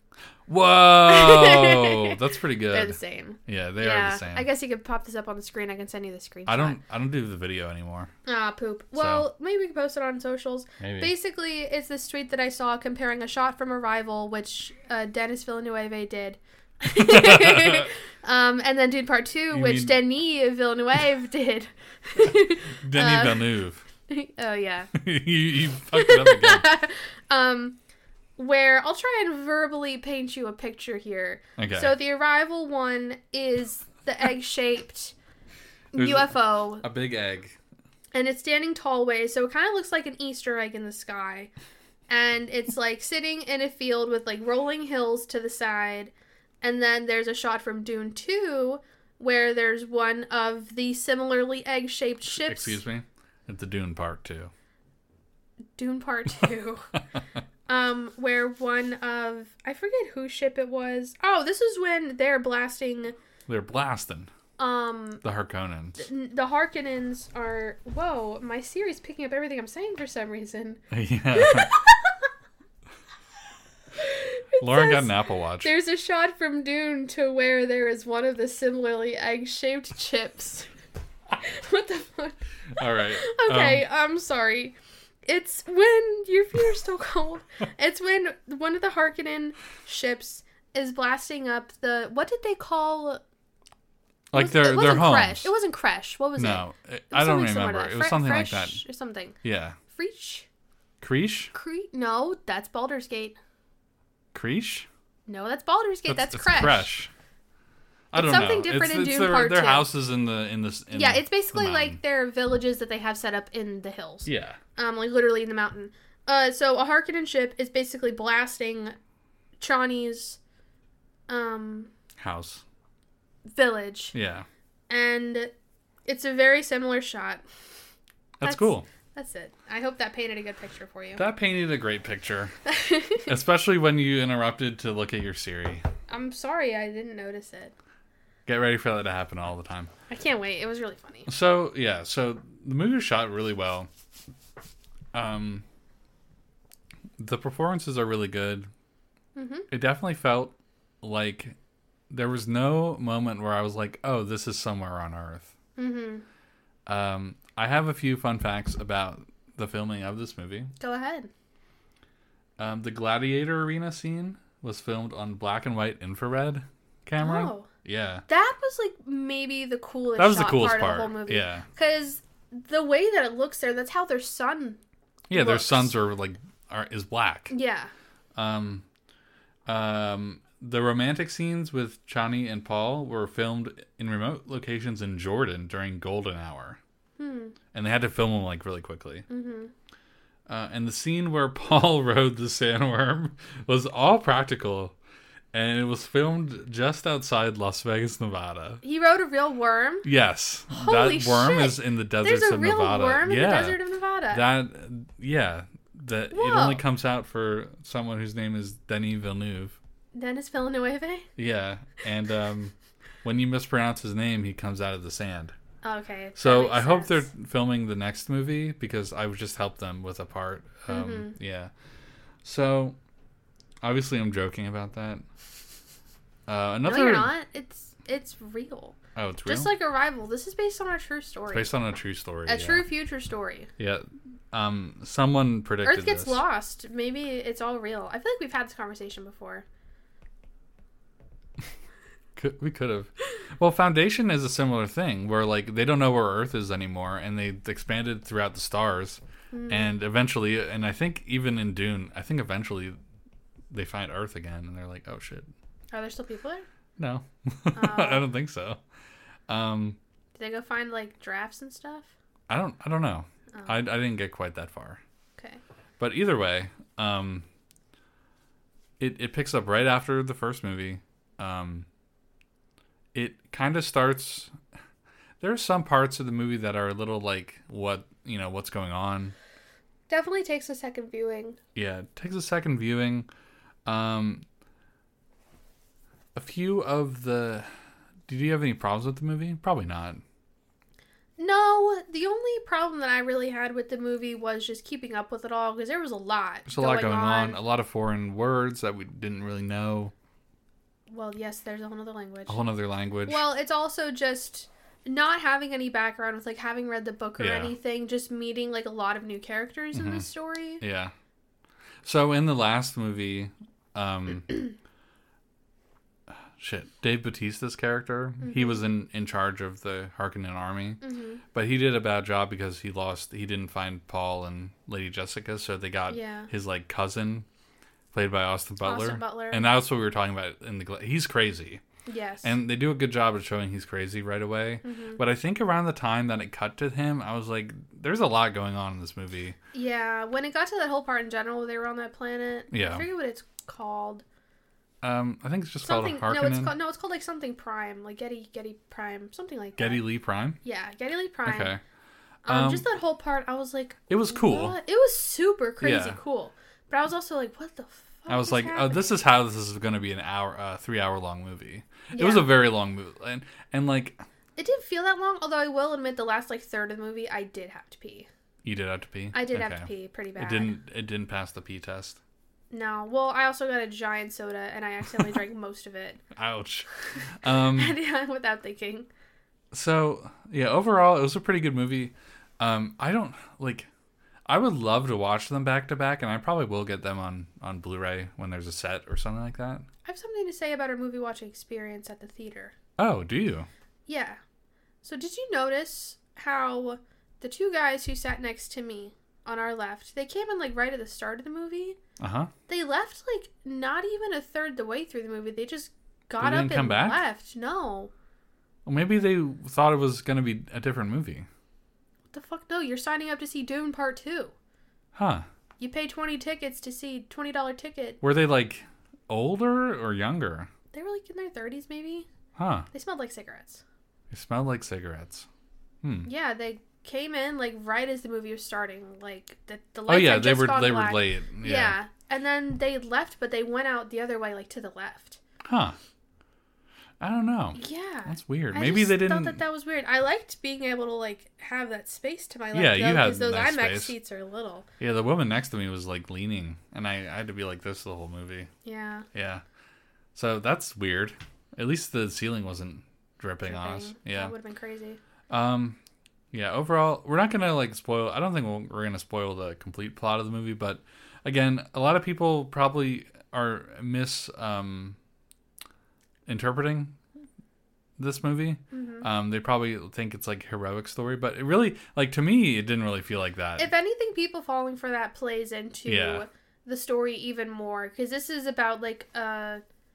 Whoa, that's pretty good. They're the same. Yeah, they yeah, are the same. I guess you could pop this up on the screen. I can send you the screenshot. I don't. I don't do the video anymore. Ah, poop. Well, so. maybe we can post it on socials. Maybe. Basically, it's this tweet that I saw comparing a shot from Arrival, which uh, Denis Villeneuve did. um, and then Dune Part Two, you which mean... Denis Villeneuve did. Denis uh, Villeneuve. Oh yeah. you, you fucked it up again. um, where I'll try and verbally paint you a picture here. Okay. So the Arrival one is the egg-shaped U F O. A, a big egg. And it's standing tall ways, so it kind of looks like an Easter egg in the sky. And it's like sitting in a field with like rolling hills to the side. And then there's a shot from Dune two where there's one of the similarly egg-shaped ships. Excuse me? It's the Dune Part two. Dune Part two. um, where one of... I forget whose ship it was. Oh, this is when they're blasting... They're blasting. Um, the Harkonnens. The, the Harkonnens are... Whoa, my Siri's picking up everything I'm saying for some reason. Yeah. Lauren says, got an Apple Watch. There's a shot from Dune to where there is one of the similarly egg-shaped chips. What the fuck? All right. Okay, um, I'm sorry. It's when your feet are still cold. It's when one of the Harkonnen ships is blasting up the... What did they call... Like was, their, their homes. Kresh. It wasn't Kresh. What was no, it? it was I don't remember. It was Fre- something fresh like that. Or something. Yeah. Freesh? Creesh? Cre- no, that's Baldur's Gate. Creesh? No, that's Baldur's Gate. That's, that's Kresh. Kresh. I it's don't something know. different it's, in it's Dune their, Part their two. houses in the in the in yeah. The, It's basically the like their villages that they have set up in the hills. Yeah. Um, like literally in the mountain. Uh, so a Harkonnen ship is basically blasting Chani's, um, house, village. Yeah. And it's a very similar shot. That's, That's cool. That's it. I hope that painted a good picture for you. That painted a great picture. Especially when you interrupted to look at your Siri. I'm sorry I didn't notice it. Get ready for that to happen all the time. I can't wait. It was really funny. So, yeah. So, the movie was shot really well. Um, the performances are really good. Mm-hmm. It definitely felt like there was no moment where I was like, oh, this is somewhere on Earth. Mm-hmm. Um, I have a few fun facts about the filming of this movie. Go ahead. Um, the Gladiator Arena scene was filmed on black and white infrared camera. Oh. Yeah. That was like maybe the coolest That was shot the coolest part, part of the whole movie. Yeah. Because the way that it looks there, that's how their sun Yeah, looks. their suns are like are is black. Yeah. Um um the romantic scenes with Chani and Paul were filmed in remote locations in Jordan during Golden Hour. Hmm. And they had to film them like really quickly. Mm-hmm. Uh, and the scene where Paul rode the sandworm was all practical. And it was filmed just outside Las Vegas, Nevada. He rode a real worm? Yes. Holy that worm shit. is in the deserts There's a of real Nevada. worm in yeah. the desert of Nevada? That, yeah. That Whoa. it only comes out for someone whose name is Denis Villeneuve. Dennis Villeneuve? Yeah. And um, when you mispronounce his name, he comes out of the sand. Okay. So I hope they're filming the next movie because I would just help them with a part. Um, mm-hmm. Yeah. So obviously I'm joking about that. Uh, another... No, you're not. It's it's real. Oh, it's real? Just like Arrival. This is based on a true story. It's based on a true story. A yeah. true future story. Yeah. Um, someone predicted Earth gets this. lost. Maybe it's all real. I feel like we've had this conversation before. Could, we could have. Well, Foundation is a similar thing where like they don't know where Earth is anymore, and they expanded throughout the stars, mm. and eventually, and I think even in Dune, I think eventually they find Earth again, and they're like, "Oh shit." Are there still people there? No, uh, I don't think so. Um, Did they go find like giraffes and stuff? I don't. I don't know. Oh. I I didn't get quite that far. Okay. But either way, um, it it picks up right after the first movie. Um, it kind of starts. There are some parts of the movie that are a little like what you know what's going on. Definitely takes a second viewing. Yeah, it takes a second viewing. Um, a few of the. Did you have any problems with the movie? Probably not. No, the only problem that I really had with the movie was just keeping up with it all because there was a lot. There's a lot going on. on. A lot of foreign words that we didn't really know. Well, yes, there's a whole other language. A whole other language. Well, it's also just not having any background with like having read the book or yeah. anything, just meeting like a lot of new characters mm-hmm. in the story. Yeah. So in the last movie, um, shit, Dave Bautista's character, mm-hmm. he was in, in charge of the Harkonnen army, mm-hmm. but he did a bad job because he lost, he didn't find Paul and Lady Jessica, so they got yeah. his like cousin, played by Austin Butler. Austin Butler. And that's what we were talking about in the, he's crazy. Yes. And they do a good job of showing he's crazy right away. Mm-hmm. But I think around the time that it cut to him, I was like, there's a lot going on in this movie. Yeah, when it got to that whole part in general where they were on that planet, yeah. I forget what it's called. Um, I think it's just something, called Harkonnen. No, it's called, no, it's called like something Prime, like Getty Getty Prime, something like that. Getty Lee Prime? Yeah, Getty Lee Prime. Okay. Um, um, just that whole part, I was like, it was cool. What? It was super crazy yeah. cool. But I was also like, what the fuck? I was like, happening? oh, this is how this is going to be an hour, uh, three hour long movie. Yeah. It was a very long movie, and and like it didn't feel that long. Although I will admit, the last like third of the movie, I did have to pee. You did have to pee. I did okay. have to pee pretty bad. It didn't. It didn't pass the pee test. No. Well, I also got a giant soda, and I accidentally drank most of it. Ouch. Um, yeah, without thinking. So yeah, overall, it was a pretty good movie. Um, I don't like. I would love to watch them back to back, and I probably will get them on, on Blu-ray when there's a set or something like that. I have something to say about our movie watching experience at the theater. Oh, do you? Yeah. So did you notice how the two guys who sat next to me on our left, they came in like right at the start of the movie. Uh-huh. They left like not even a third the way through the movie. They just got they up didn't and come back? left. No. Well, maybe they thought it was going to be a different movie. What the fuck? No, you're signing up to see Dune Part two. Huh. You pay twenty tickets to see twenty dollars ticket. Were they like older or younger? They were like in their thirties maybe. Huh. They smelled like cigarettes. They smelled like cigarettes. Hmm. Yeah, they came in like right as the movie was starting. Like the the lights. lights Oh yeah, had they just were gone they black. were late. Yeah. yeah. And then they left, but they went out the other way, like to the left. Huh. I don't know. Yeah. That's weird. I Maybe just they didn't. thought that that was weird. I liked being able to like have that space to my left. Yeah, you had because those nice IMAX space. seats are little. Yeah, the woman next to me was like leaning, and I, I had to be like this the whole movie. Yeah. Yeah. So that's weird. At least the ceiling wasn't dripping, Dripping. on us. Yeah. That would have been crazy. Um, yeah. Overall, we're not gonna like spoil. I don't think we'll, we're gonna spoil the complete plot of the movie, but again, a lot of people probably are mis um interpreting this movie. Mm-hmm. Um, they probably think it's like heroic story, but it really, like to me, it didn't really feel like that. If anything, people falling for that plays into Yeah. the story even more because this is about like uh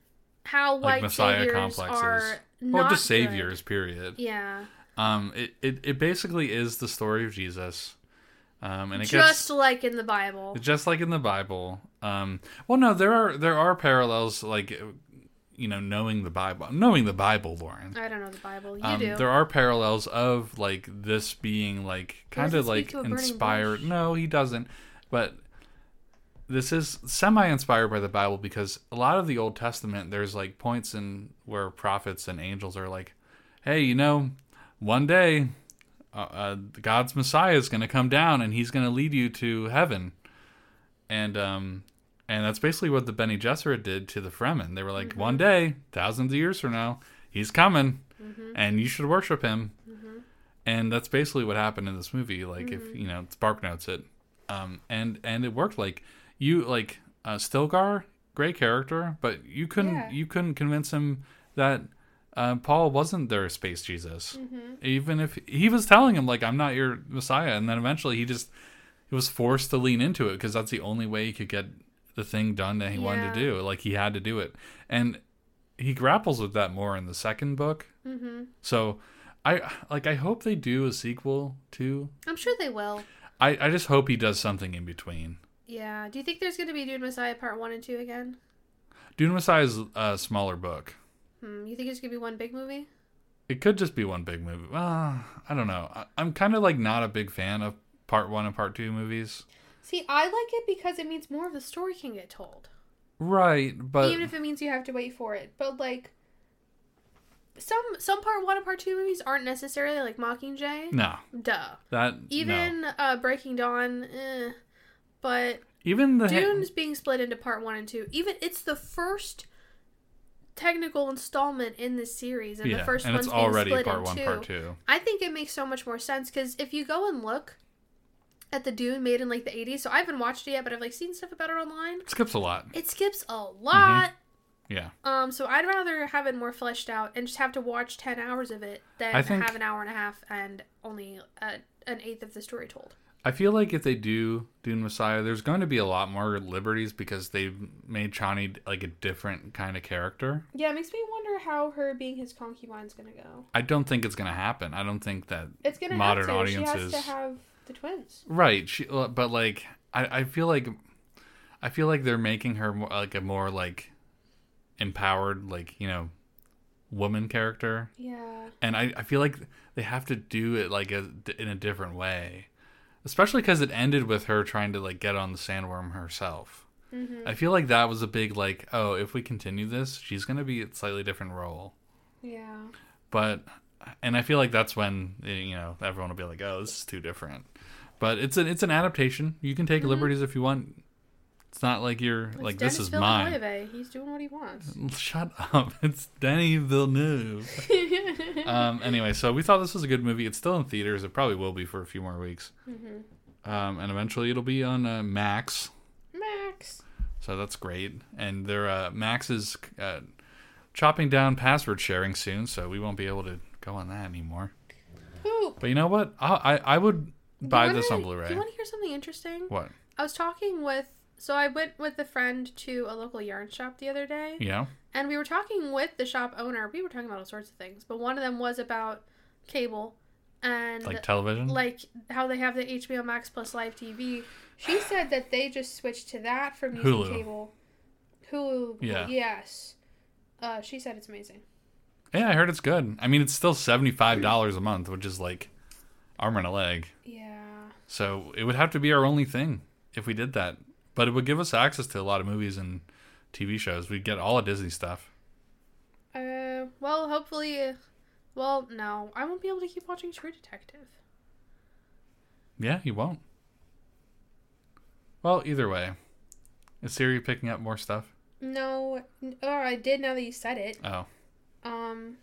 how white like Messiah saviors complexes. are not Well, just good. saviors, period. Yeah. Um, it, it, it basically is the story of Jesus. Um, and it Just gets, like in the Bible. just like in the Bible. Um, well, no, there are there are parallels, like, you know, knowing the Bible, knowing the Bible, Lauren. I don't know the Bible. You Um, do. there are parallels of like this being like kind Does of it like speak to a burning inspired. bush? No, he doesn't. But this is semi-inspired by the Bible because a lot of the Old Testament, there's like points in where prophets and angels are like, hey, you know, one day uh, uh, God's Messiah is going to come down and he's going to lead you to heaven. And um, and that's basically what the Bene Gesserit did to the Fremen. They were like, Mm-hmm. one day, thousands of years from now, he's coming Mm-hmm. and you should worship him. Mm-hmm. And that's basically what happened in this movie. Like, Mm-hmm. if, you know, Spark Notes it. Um, and, and it worked. Like, you, like, uh, Stilgar, great character, but you couldn't, Yeah. you couldn't convince him that uh, Paul wasn't their space Jesus. Mm-hmm. Even if he was telling him, like, I'm not your Messiah. And then eventually he just, he was forced to lean into it because that's the only way he could get the thing done that he wanted Yeah. to do. Like, he had to do it. And he grapples with that more in the second book. Mm-hmm. So, I like. I hope they do a sequel to. I'm sure they will. I, I just hope he does something in between. Yeah. Do you think there's going to be Dune Messiah Part one and two again? Dune Messiah is a smaller book. Hmm. You think it's going to be one big movie? It could just be one big movie. Uh, I don't know. I, I'm kind of like not a big fan of part one and part two movies. See, I like it because it means more of the story can get told. Right, but Even if it means you have to wait for it. But, like, some some part one and part two movies aren't necessarily like Mockingjay. no, Duh. that Even no. uh, Breaking Dawn, eh. But Even the Dune's being split into part one and two. Even it's the first technical installment in this series, and yeah, the first and one's it's being already split part in one, two. part two. I think it makes so much more sense because if you go and look at the Dune made in like the eighties, so I haven't watched it yet, but I've like seen stuff about it online. It skips a lot. It skips a lot. Yeah, Um, so I'd rather have it more fleshed out and just have to watch ten hours of it than I think- have an hour and a half and only a, an eighth of the story told. I feel like if they do Dune Messiah, there's going to be a lot more liberties because they've made Chani like a different kind of character. Yeah, it makes me wonder how her being his concubine's gonna go. I don't think it's going to happen. I don't think that It's gonna modern have to. She audiences has to have the twins. right. She, but like, I, I feel like, I feel like they're making her more, like a more like empowered, like, you know, woman character, Yeah. and I, I feel like they have to do it like a, in a different way, especially because it ended with her trying to like get on the sandworm herself. Mm-hmm. I feel like that was a big like, oh, if we continue this, she's gonna be a slightly different role. Yeah. But, and I feel like that's when, you know, everyone will be like, oh, this is too different. But it's an it's an adaptation. You can take Mhm. liberties if you want. It's not like you're It's like Denis this is Villeneuve. mine. He's doing what he wants. Shut up! It's Denis Villeneuve. um. Anyway, so we thought this was a good movie. It's still in theaters. It probably will be for a few more weeks. Mm-hmm. Um. And eventually it'll be on uh, Max. Max. So that's great. And their uh, Max is uh, chopping down password sharing soon, so we won't be able to go on that anymore. Poop. But you know what? I I, I would buy You this wanna- on Blu-ray. You want to hear something interesting? What? I was talking with, so I went with a friend to a local yarn shop the other day, Yeah. and we were talking with the shop owner. We were talking about all sorts of things, but one of them was about cable and Like television. like how they have the H B O Max Plus Live T V. She said that they just switched to that from using Hulu. cable. Hulu. Yeah. Yes. Uh, she said it's amazing. Yeah, I heard it's good. I mean, it's still seventy-five dollars a month, which is like arm and a leg. Yeah. So it would have to be our only thing if we did that. But it would give us access to a lot of movies and T V shows. We'd get all of Disney stuff. Uh, well, hopefully. Well, no, I won't be able to keep watching True Detective. Yeah, you won't. Well, either way. Is Siri picking up more stuff? No, or I did now that you said it. Oh. Um,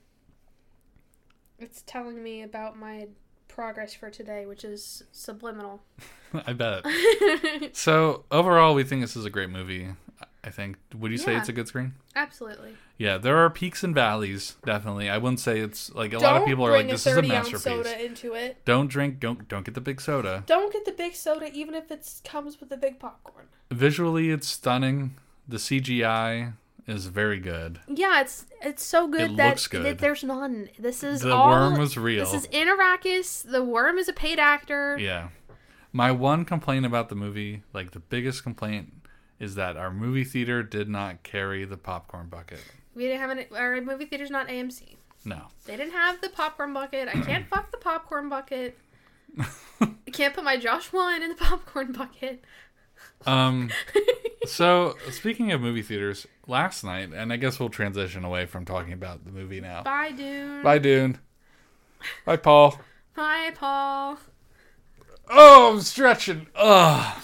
it's telling me about my progress for today, which is subliminal. I bet. So, overall, we think this is a great movie. I think. Would you say Yeah. it's a good screen? Absolutely. Yeah, there are peaks and valleys, definitely. I wouldn't say it's like a Don't lot of people are like, bring this is a thirty ounce masterpiece. soda into it. Don't drink, don't don't get the big soda. Don't get the big soda, even if it comes with the big popcorn. Visually, it's stunning. The C G I is very good. Yeah, it's it's so good it that, looks good. that there's none. This is the all, worm was real. This is in Arrakis. The worm is a paid actor. Yeah. My one complaint about the movie, like the biggest complaint, is that our movie theater did not carry the popcorn bucket. We didn't have an. Our movie theater's not A M C. No. They didn't have the popcorn bucket. I can't fuck the popcorn bucket. I can't put my Josh One in the popcorn bucket. Um. So, speaking of movie theaters, last night, and I guess we'll transition away from talking about the movie now. Bye, Dune. Bye, Dune. Bye, Paul. Bye, Paul. Oh, I'm stretching. Ugh.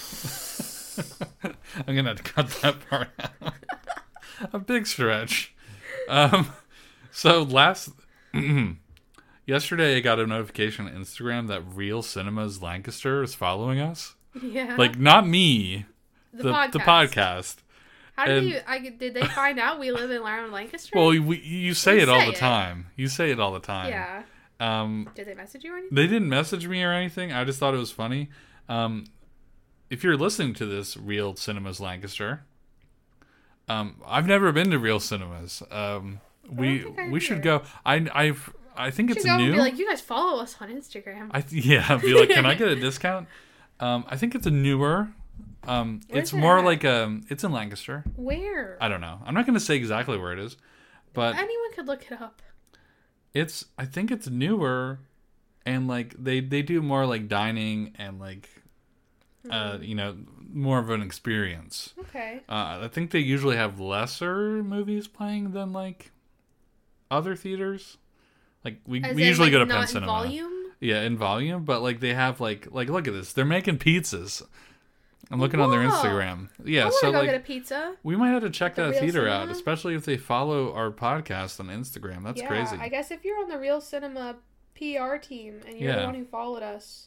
I'm going to have to cut that part out. A big stretch. Um, so last... yesterday, I got a notification on Instagram that Real Cinemas Lancaster is following us. Yeah. Like, not me. The, the podcast. The podcast. How did and, you? I, did they find out we live in Larham, Lancaster? Well, we, you say We it all say the it. time. You say it all the time. Yeah. Um, Did they message you or anything? they didn't message me or anything. I just thought it was funny. Um, if you're listening to this, Real Cinemas Lancaster, um, I've never been to Real Cinemas. Um, we think I we should either. go. I I've I think You it's should go new. and be like, you guys follow us on Instagram. I th- yeah, be like, can I get a discount? Um, I think it's a newer. Um, Where's it's it more at? like um, it's in Lancaster. Where? I don't know. I'm not going to say exactly where it is, but Anyone could look it up. it's. I think it's newer, and like they they do more like dining and like, uh, you know, more of an experience. Okay. Uh, I think they usually have lesser movies playing than like other theaters. Like we As we in, usually like, go to not Penn in Cinema. volume? Yeah, in volume, but like they have like like look at this. They're making pizzas. I'm looking on their Whoa. Instagram. Yeah, I want to so go like get a pizza. we might have to check The that Real theater out, Cinema? especially if they follow our podcast on Instagram. That's yeah, crazy. I guess if you're on the Real Cinema P R team and you're Yeah. the one who followed us,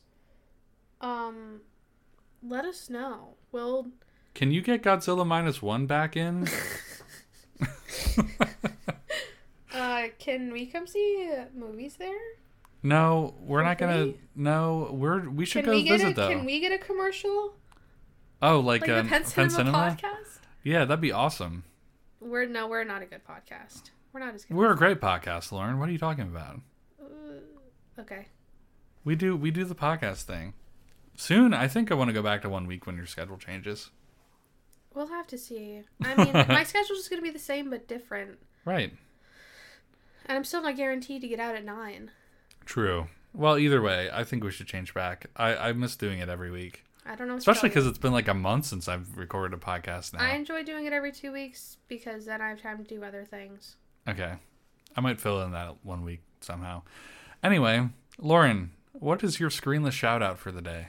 um, let us know. We'll. Can you get Godzilla minus one back in? Uh, can we come see uh, movies there? No, we're For not gonna. free? No, we're we should Can go we get visit a though. Can we get a commercial? Oh, like, Like um, the Penn Penn Cinema, Cinema? podcast? Yeah, that'd be awesome. We're no, we're not a good podcast. We're not as good. We're a great podcast, Lauren. What are you talking about? Uh, okay. We do we do the podcast thing. Soon, I think I want to go back to one week when your schedule changes. We'll have to see. I mean, my schedule's just gonna be the same but different, Right. and I'm still not guaranteed to get out at nine. True. Well, either way, I think we should change back. I, I miss doing it every week. I don't know. What Especially to tell because it's been like a month since I've recorded a podcast you. now. I enjoy doing it every two weeks because then I have time to do other things. Okay. I might fill in that one week somehow. Anyway, Lauren, what is your screenless shout out for the day?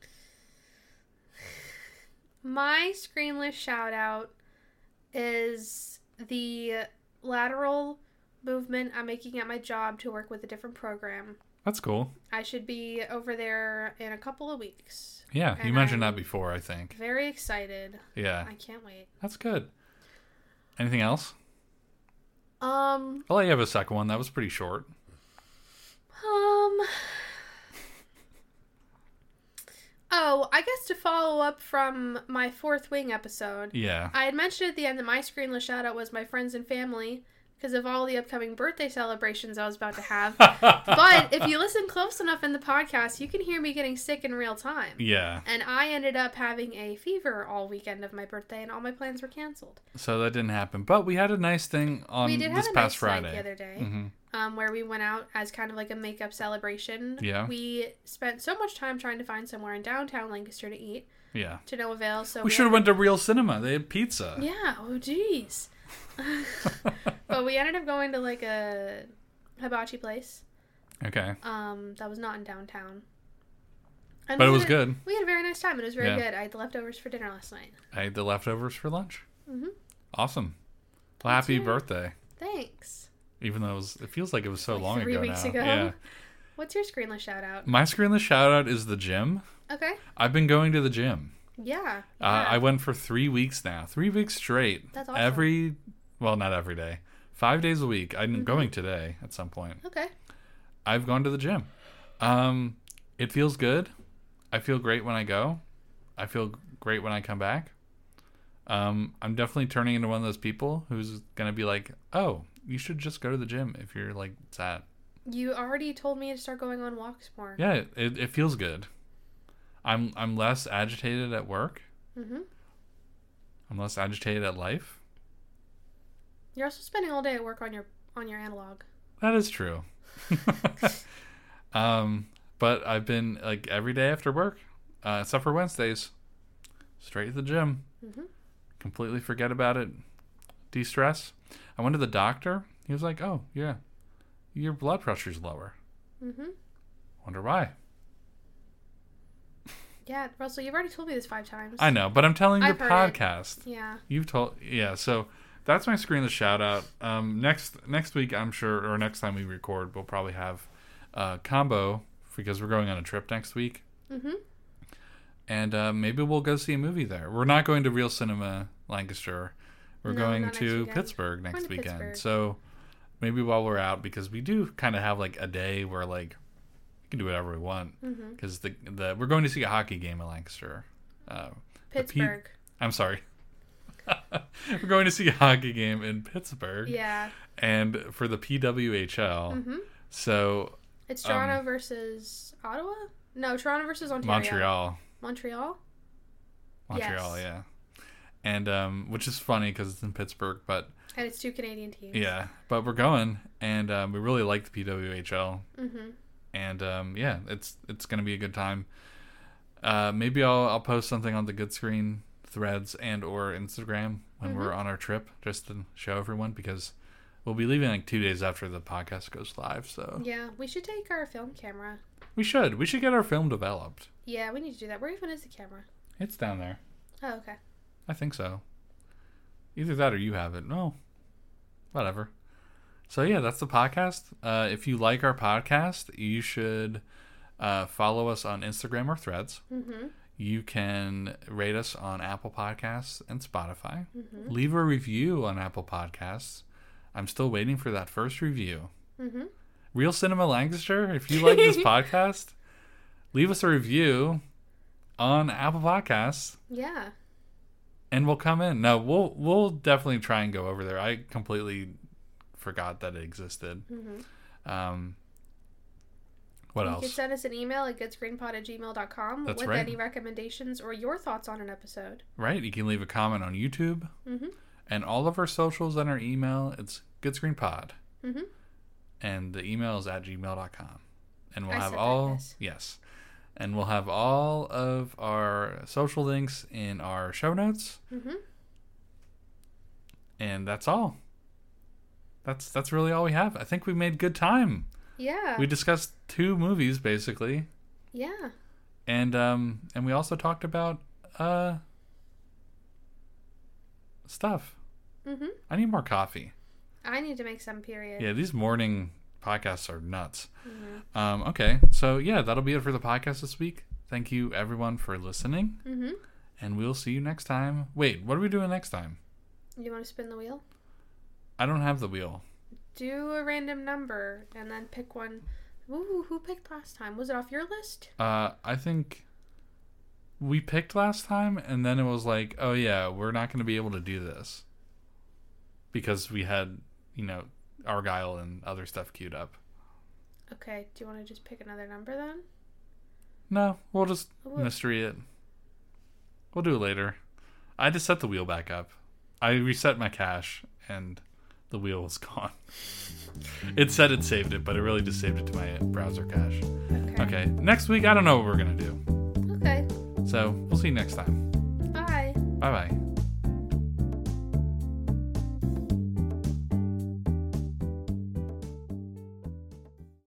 My screenless shout out is the lateral movement I'm making at my job to work with a different program. That's cool. I should be over there in a couple of weeks. Yeah, you And mentioned I'm that before, I think. Very excited. Yeah, I can't wait. that's good. Anything else? Um, I'll let you have a second one. That was pretty short. um. Oh, I guess to follow up from my Fourth Wing episode, Yeah. I had mentioned at the end that my screenless shout out was my friends and family because of all the upcoming birthday celebrations I was about to have. But if you listen close enough in the podcast, you can hear me getting sick in real time. Yeah. And I ended up having a fever all weekend of my birthday, and all my plans were canceled. So that didn't happen. But we had a nice thing on we did this have a past nice Friday. night the other day, hmm um, where we went out as kind of like a makeup celebration. Yeah. We spent so much time trying to find somewhere in downtown Lancaster to eat, Yeah. to no avail. So We should have went to Real Cinema. They had pizza. Yeah. Oh, jeez. But we ended up going to like a hibachi place. Okay. Um, that was not in downtown. And But we it was had a- good. We had a very nice time. It was very Yeah. good. I had the leftovers for dinner last night. I ate the leftovers for lunch. Mm-hmm. Awesome. Well, That's happy right. birthday. Thanks. Even though it, was, it feels like it was so Like long three ago weeks now. ago. Yeah. What's your screenless shout out? My screenless shout out is the gym. Okay. I've been going to the gym. Yeah. Uh, yeah. I went for three weeks now. Three weeks straight. That's awesome. Every, well, not every day. Five days a week. I'm Mm-hmm. going today at some point. Okay. I've gone to the gym. Um, it feels good. I feel great when I go. I feel great when I come back. Um, I'm definitely turning into one of those people who's gonna be like, oh, you should just go to the gym if you're like sad. You already told me to start going on walks more. Yeah, it it feels good. I'm I'm less agitated at work. Mm-hmm. I'm less agitated at life. You're also spending all day at work on your on your analog. That is true. um, but I've been like every day after work, uh, except for Wednesdays, straight to the gym. Mm-hmm. Completely forget about it. De-stress. I went to the doctor. He was like, "Oh yeah, your blood pressure's lower." Mm-hmm. Wonder why. Yeah, Russell, you've already told me this five times. I know, but I'm telling the I've heard podcast. it. Yeah. You've told, yeah. So that's my screen. The shout out. Um, next next week, I'm sure, or next time we record, we'll probably have a combo because we're going on a trip next week. Mm-hmm. And uh, maybe we'll go see a movie there. We're not going to Real Cinema Lancaster. We're No, going not to next Pittsburgh next Going to weekend. Pittsburgh. So maybe while we're out, because we do kind of have like a day where like we can do whatever we want. Because Mm-hmm. the the we're going to see a hockey game in Lancaster. Uh, the P- Pittsburgh. I'm sorry. We're going to see a hockey game in Pittsburgh. Yeah. And for the P W H L. Mm-hmm. So It's Toronto um, versus Ottawa? No, Toronto versus Ontario. Montreal. Montreal? Montreal, Yes. yeah. And um, which is funny because it's in Pittsburgh, but And it's two Canadian teams. yeah, but we're going, and um, we really like the P W H L, Mm-hmm. and um, yeah, it's it's gonna be a good time. Uh, maybe I'll I'll post something on the Good Screen threads and or Instagram when Mm-hmm. we're on our trip, just to show everyone, because we'll be leaving like two days after the podcast goes live. So Yeah, we should take our film camera. we should we should get our film developed. Yeah, we need to do that. Where even is the camera? It's down there. Oh, okay. I think so. Either that or you have it. No, whatever. So yeah, that's the podcast. Uh, if you like our podcast, you should uh, follow us on Instagram or Threads. Mm-hmm. You can rate us on Apple Podcasts and Spotify. Mm-hmm. Leave a review on Apple Podcasts. I'm still waiting for that first review. Mm-hmm. Real Cinema Lancaster, if you like this podcast, leave us a review on Apple Podcasts. Yeah. And we'll come in. No, we'll we'll definitely try and go over there. I completely forgot that it existed. Mm-hmm. Um, what you else? can send us an email at goodscreenpod at gmail dot com That's with right. any recommendations or your thoughts on an episode. Right. You can leave a comment on YouTube. Mm-hmm. And all of our socials and our email, it's goodscreenpod. Mm-hmm. And the email is at gmail dot com. And we'll I have said that, all... yes. Yes. And we'll have all of our social links in our show notes. Mm-hmm. And that's all. That's that's really all we have. I think we made good time. Yeah. We discussed two movies basically, Yeah. and um, and we also talked about uh stuff. Mm-hmm. I need more coffee. I need to make some period. Yeah, these morning podcasts are nuts. Mm-hmm. Um, okay, so yeah, that'll be it for the podcast this week. Thank you everyone for listening, Mm-hmm. and we'll see you next time. Wait, what are we doing next time? You want to spin the wheel? I don't have the wheel. Do a random number and then pick one. Ooh, who picked last time? Was it off your list? Uh, I think we picked last time, and then it was like, oh yeah, we're not going to be able to do this because we had, you know, Argyle and other stuff queued up. Okay, do you want to just pick another number then? No, we'll just Ooh. mystery it. We'll do it later. I just set the wheel back up. I reset my cache, and the wheel was gone. It said it saved it, but it really just saved it to my browser cache. Okay. Okay, next week, I don't know what we're going to do. Okay. So, we'll see you next time. Bye. Bye-bye.